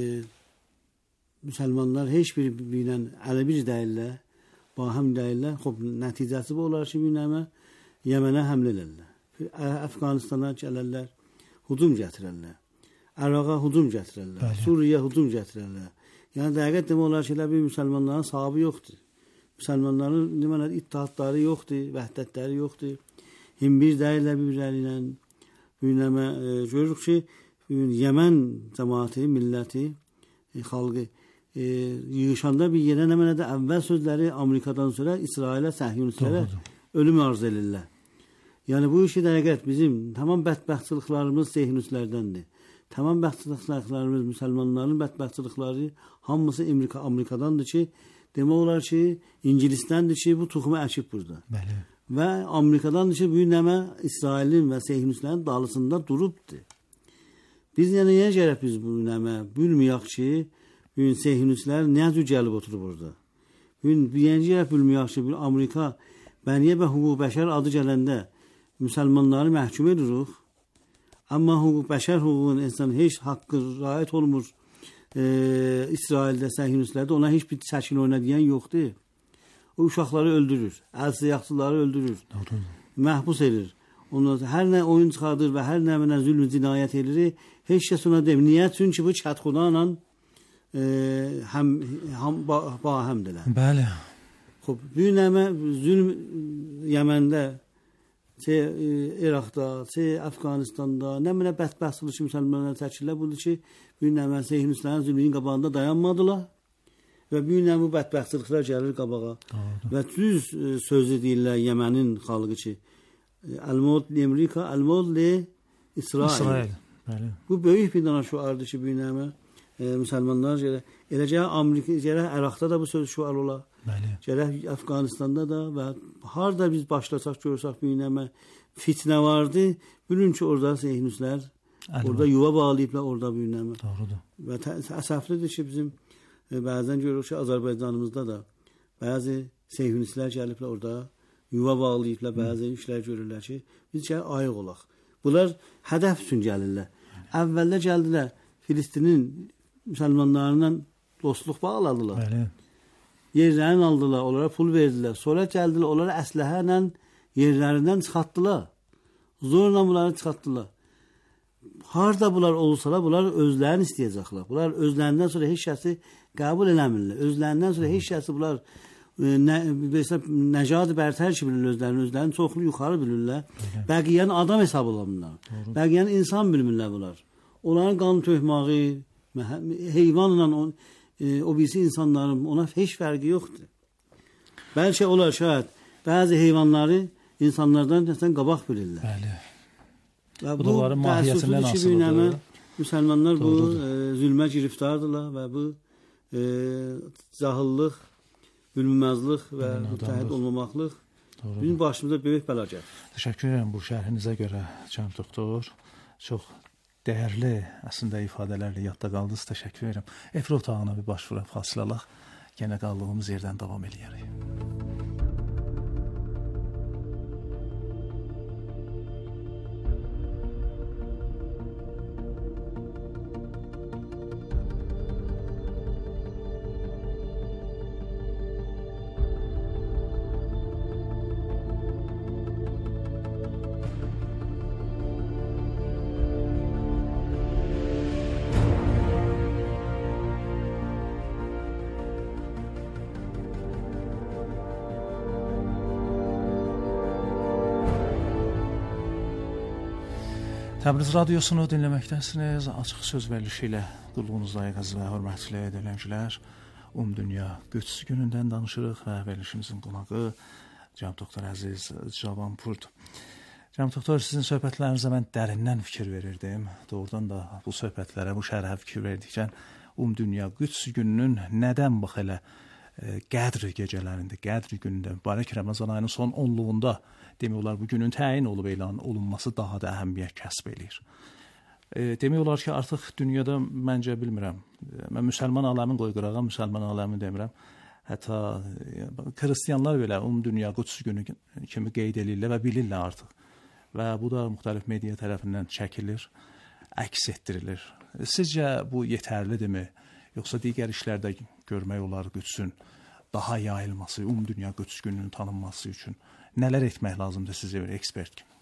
müsəlmanlar heç biri ilə ələ bir deyirlər, bahəm deyirlər. Xub, nəticəsi bu olar ki, bir nəmə Yəmənə həmlə elərlər. Əfqanistana gələrlər, hücum gətirərlər. Əraqa hücum gətirərlər. Suriyə hücum gətirərlər. Yəni, dəqiqət demək olar ki, elə bir müsəlmanların sahabı yoxdur. müsəlmanların deməli ittihadları yoxdur, vəhdətləri yoxdur. Hem bir deyirlər bir-birləri ilə bu günəmə e, görürük ki, Yemen cəmaati, milləti, e, xalqı e, yığışanda bir yerə nə mənədə əvvəl sözləri Amerikadan sonra İsrailə, səhyonistlərə ölüm arz edirlər. Yəni bu işi dəqiqət bizim tamam bədbəxtçılıqlarımız səhyonistlərdəndir. Tamam bədbəxtçılıqlarımız müsəlmanların bədbəxtçılıqları hamısı Amerika Amerikadandır ki, demək olar ki, İngilisdəndir ki, bu toxumu əkib burada. Bəli. Və Amerikadandır ki, bu günəmə İsrailin və səhyonistlərin dalısında durubdur. Biz yəni niyə gərək biz bu günəmə bilməyək ki, bu gün səhyonistlər nə cür gəlib oturub burada. Bu gün birinci gərək bilməyək ki, Amerika bəniyə və hüquq bəşər adı gələndə müsəlmanları məhkum edirik. Amma hüquq bəşər hüququnun insan heç haqqı riayət olmur. E, İsraildə, səhyonistlərdə ona heç bir çəkin oynayan yoxdur. O uşaqları öldürür, əlsiz-yaxsızları öldürür, məhbus edir. Ondan hər nə oyun çıxardır və hər nə mənə zülm cinayət edir, heç kəs ona demir. Niyə? Çünki bu çatxudanla e, həm, həm ba həmdilər. Bəli. Xob, bu nəmə zülm Yeməndə, çə İraqda, çə Əfqanistanda, nə mənə bədbəxtçılıq ki, müsəlmanlar çəkirlər. Budur ki, bu nəmə səhyonistlərin zülmünün qabağında dayanmadılar. Və bu gün bu bədbəxtçılıqlar gəlir qabağa. Doğru. Və düz e, sözü deyirlər Yemənin xalqı ki, Əl-Mevd li-Amerika, Əl-Mevd li-İsrail. İsrail. Bəli. Bu böyük bir dana şüardır ki, bu gün e, müsəlmanlar gəlir. Eləcə Amerika, gəlir Əraqda da bu söz şüar ola. Bəli. Gəlir Əfqanistanda da və harda biz başlasaq görsək bu gün fitnə vardı. Bilin ki, orada səhyonistlər orada yuva bağlayıblar orada bu gün. Doğrudur. Və əsəflidir ki, bizim e, bəzən görürük ki, Azərbaycanımızda da bəzi səhyonistlər gəliblər orada yuva bağlayıblar, bəzi işlər görürlər ki, biz gəl ayıq olaq. Bunlar hədəf üçün gəlirlər. Əvvəldə gəldilər Filistinin müsəlmanlarla dostluq bağladılar. Bəli. Yerlərini aldılar, onlara pul verdilər. Sonra gəldilər, onlara əsləhə ilə yerlərindən çıxartdılar. Zorla bunları çıxartdılar. Harda bunlar olsalar, bunlar özlərini istəyəcəklər. Bunlar özlərindən sonra heç kəsi qəbul eləmirlər. Özlərindən sonra heç kəsi bunlar Nə, nəcad bərtər ki bilirlər özlərini, özlərini çoxlu yuxarı bilirlər. Bəqiyyəni adam hesab olamırlar. Bəqiyyəni insan bilmirlər bunlar. Onların qanı töhmağı, heyvanla o, e, o birisi insanların ona heç fərqi yoxdur. Bəlkə onlar şayət bəzi heyvanları insanlardan nəsən qabaq bilirlər. Bəli. Və bu, bu təəssüflüdür ki, bir müsəlmanlar bu e, zülmə giriftardırlar və bu e, cahillıq, bilməzlik və mütəhid olmamaqlıq bizim başımıza böyük bəla gəlir. Təşəkkür edirəm bu şərhinizə görə, cənab doktor. Çox dəyərli əslində ifadələrlə yadda qaldınız. Təşəkkür edirəm. Efir otağına bir baş vuraq, fasilə alaq. Yenə qaldığımız yerdən davam edərik. Təbriz radiosunu dinləməkdəsiniz. Açıq söz verilişi ilə qulluğunuzdayıq əziz və hörmətli dinləyicilər. Ümumdünya Qüds günündən danışırıq və verilişimizin qonağı cənab doktor Əziz Cavanpurd. Cənab doktor, sizin söhbətlərinizə mən dərindən fikir verirdim. Doğrudan da bu söhbətlərə, bu şərhə fikir verdikcə Ümumdünya Qüds gününün nədən bax elə e, Qədr gecələrində, Qədr günündə, mübarək Ramazan ayının son onluğunda demək olar bu günün təyin olub elan olunması daha da əhəmiyyət kəsb eləyir. E, demək olar ki, artıq dünyada məncə bilmirəm, mən müsəlman aləmin qoy qırağa, müsəlman aləmin demirəm, hətta e, xristianlar belə Ümumdünya Qüds günü kimi qeyd edirlər və bilirlər artıq. Və bu da müxtəlif media tərəfindən çəkilir, əks etdirilir. Sizcə bu yetərlidirmi? Yoxsa digər işlərdə görmək olar Qüdsün daha yayılması, Ümumdünya Qüds gününün tanınması üçün nələr etmək lazımdır sizə bir ekspert kimi?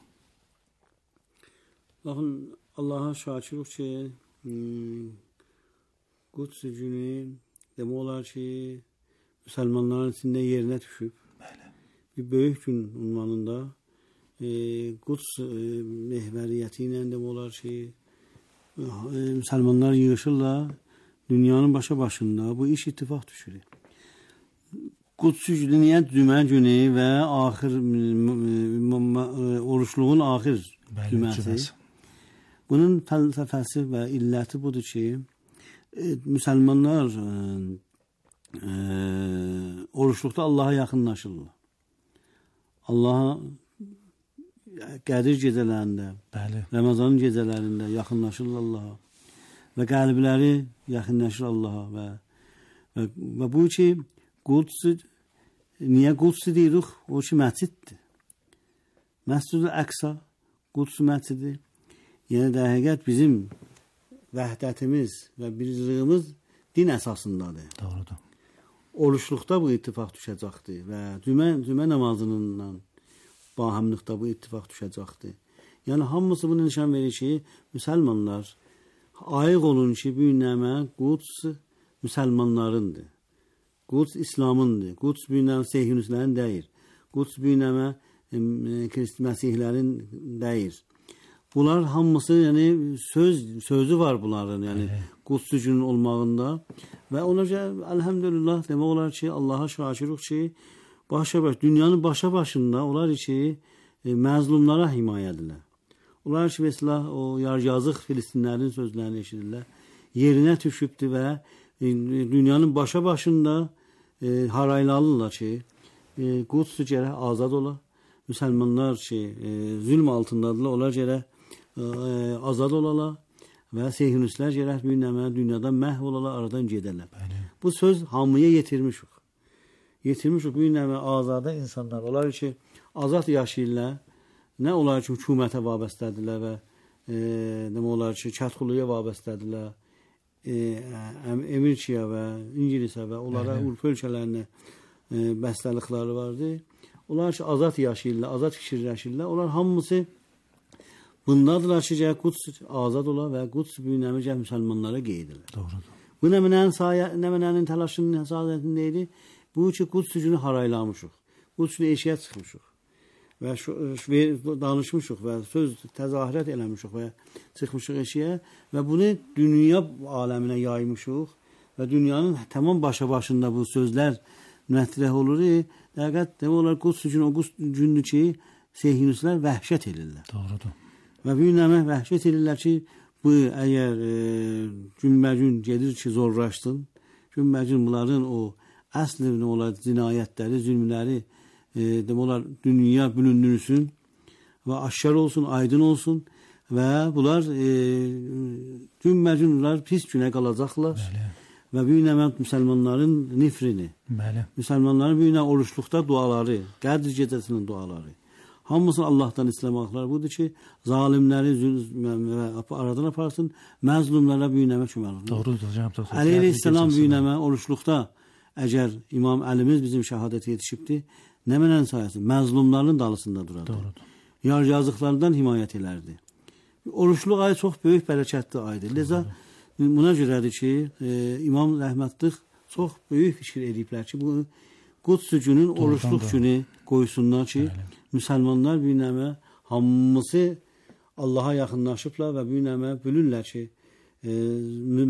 Baxın, Allaha şakirlik ki, Qüds günü demək olar ki, müsəlmanların içində yerinə düşüb. Bəli. Bir böyük gün ünvanında e, Quds e, məhvəriyyəti ilə də olar ki, e, müsəlmanlar yığışırlar dünyanın başa başında bu iş ittifaq düşür. Quds günü cümə günü və axır oruçluğun axır cüməsi. Bunun fəlsəfəsi və illəti budur ki, e, müsəlmanlar e, e, oruçluqda Allaha yaxınlaşırlar. Allaha Qədir gecələrində, bəli, Ramazanın gecələrində yaxınlaşırlar Allaha və qəlbləri yaxınlaşır Allaha və və, və bu ki Quds niyə Quds deyirik? O ki məsciddir. Məscid-i Əqsa Quds məscidi. Yəni də həqiqət bizim vəhdətimiz və birliyimiz din əsasındadır. Doğrudur. Oruçluqda bu ittifaq düşəcəkdir və cümə cümə namazından bahəmlikdə bu ittifaq düşəcəkdir. Yəni hamısı bunu nişan verir ki, müsəlmanlar ayıq olun ki, bu nəmə Quds müsəlmanlarındır. Quds İslamındır. Quds bu nəmə Seyyunislərin deyir. Quds bu nəmə Krist Məsihlərin deyir. Bunlar hamısı yəni söz sözü var bunların yəni Quds gücünün olmağında və ona görə elhamdülillah demək olar ki, Allaha şükürük ki, başa baş dünyanın başa başında onlar ki e, məzlumlara himayədirlər. Onlar ki mesela o yazıq Filistinlərin sözlərini eşidirlər. Yerinə düşübdür və e, dünyanın başa başında e, haraylalırlar ki, e, Quds gərək azad ola. Müsəlmanlar ki e, zülm altındadırlar, onlar gərək e, azad olalar və Seyyunislər gərək bir nəmə dünyadan məhv olalar, aradan gedərlər. Bəli. Bu söz hamıya yetirmişik. Yetirmişik bir nəmə azada insanlar. Onlar ki azad yaşayırlar. Nə olar ki hökumətə vabastədirlər və e, nə olar ki kətxuluya vabastədirlər. E, Emirçiyə və İngilisə və onlara Avropa ölkələrinə e, bəstəlikləri vardı. Onlar ki azad yaşayırlar, azad fikirləşirlər. Onlar hamısı bundadırlar ki, Quds azad ola və Quds büyünəmi gəl müsəlmanlara qeydirlər. Doğrudur. Bu nəmənənin sayə, nəmənənin təlaşının əsasətində idi. Bu ki Quds gücünü haraylamışıq. Quds gücünü eşiyə çıxmışıq. Və şu, şu, danışmışıq və söz təzahürət eləmişik və çıxmışıq eşiyə və bunu dünya aləminə yaymışıq və dünyanın tamam başa başında bu sözlər mətrəh olur. Dəqiqət demək olar Quds gücünü o Quds gündür ki, Seyyunislər vəhşət edirlər. Doğrudur. Və bir nəmə vəhşət edirlər ki, bu əgər e, günbəcün gedir ki, zorlaşsın, günbəcün bunların o əsl olar cinayətləri, zülmləri e, demək olar dünya bölündürülsün və aşkar olsun, aydın olsun və bunlar e, günbəcün bunlar pis günə qalacaqlar. Bəli. Və bir nəmə müsəlmanların nifrini, bəli, müsəlmanların bir nəmə oruçluqda duaları, Qədr gecəsinin duaları, hamısını Allahdan istəməklər budur ki, zalimləri aradan aparsın, məzlumlara bir nəmə kömək. Doğrudur, cənab doktor. Əli əleyhissalam bir nəmə oruçluqda əgər İmam Əlimiz bizim şəhadətə yetişibdi, nə mənən sayəsində məzlumların dalısında durardı. Doğrudur. Yar yazıqlarından himayət elərdi. Oruçluq ayı çox böyük bərəkətli aydır. Liza buna görədir ki, e, İmam rəhmətlih çox böyük fikir ediblər ki, bu Quds günün oruçluq günü qoysunlar ki, bəli, müsəlmanlar bir nəmə hamısı Allaha yaxınlaşıblar və bir nəmə bilirlər ki, e,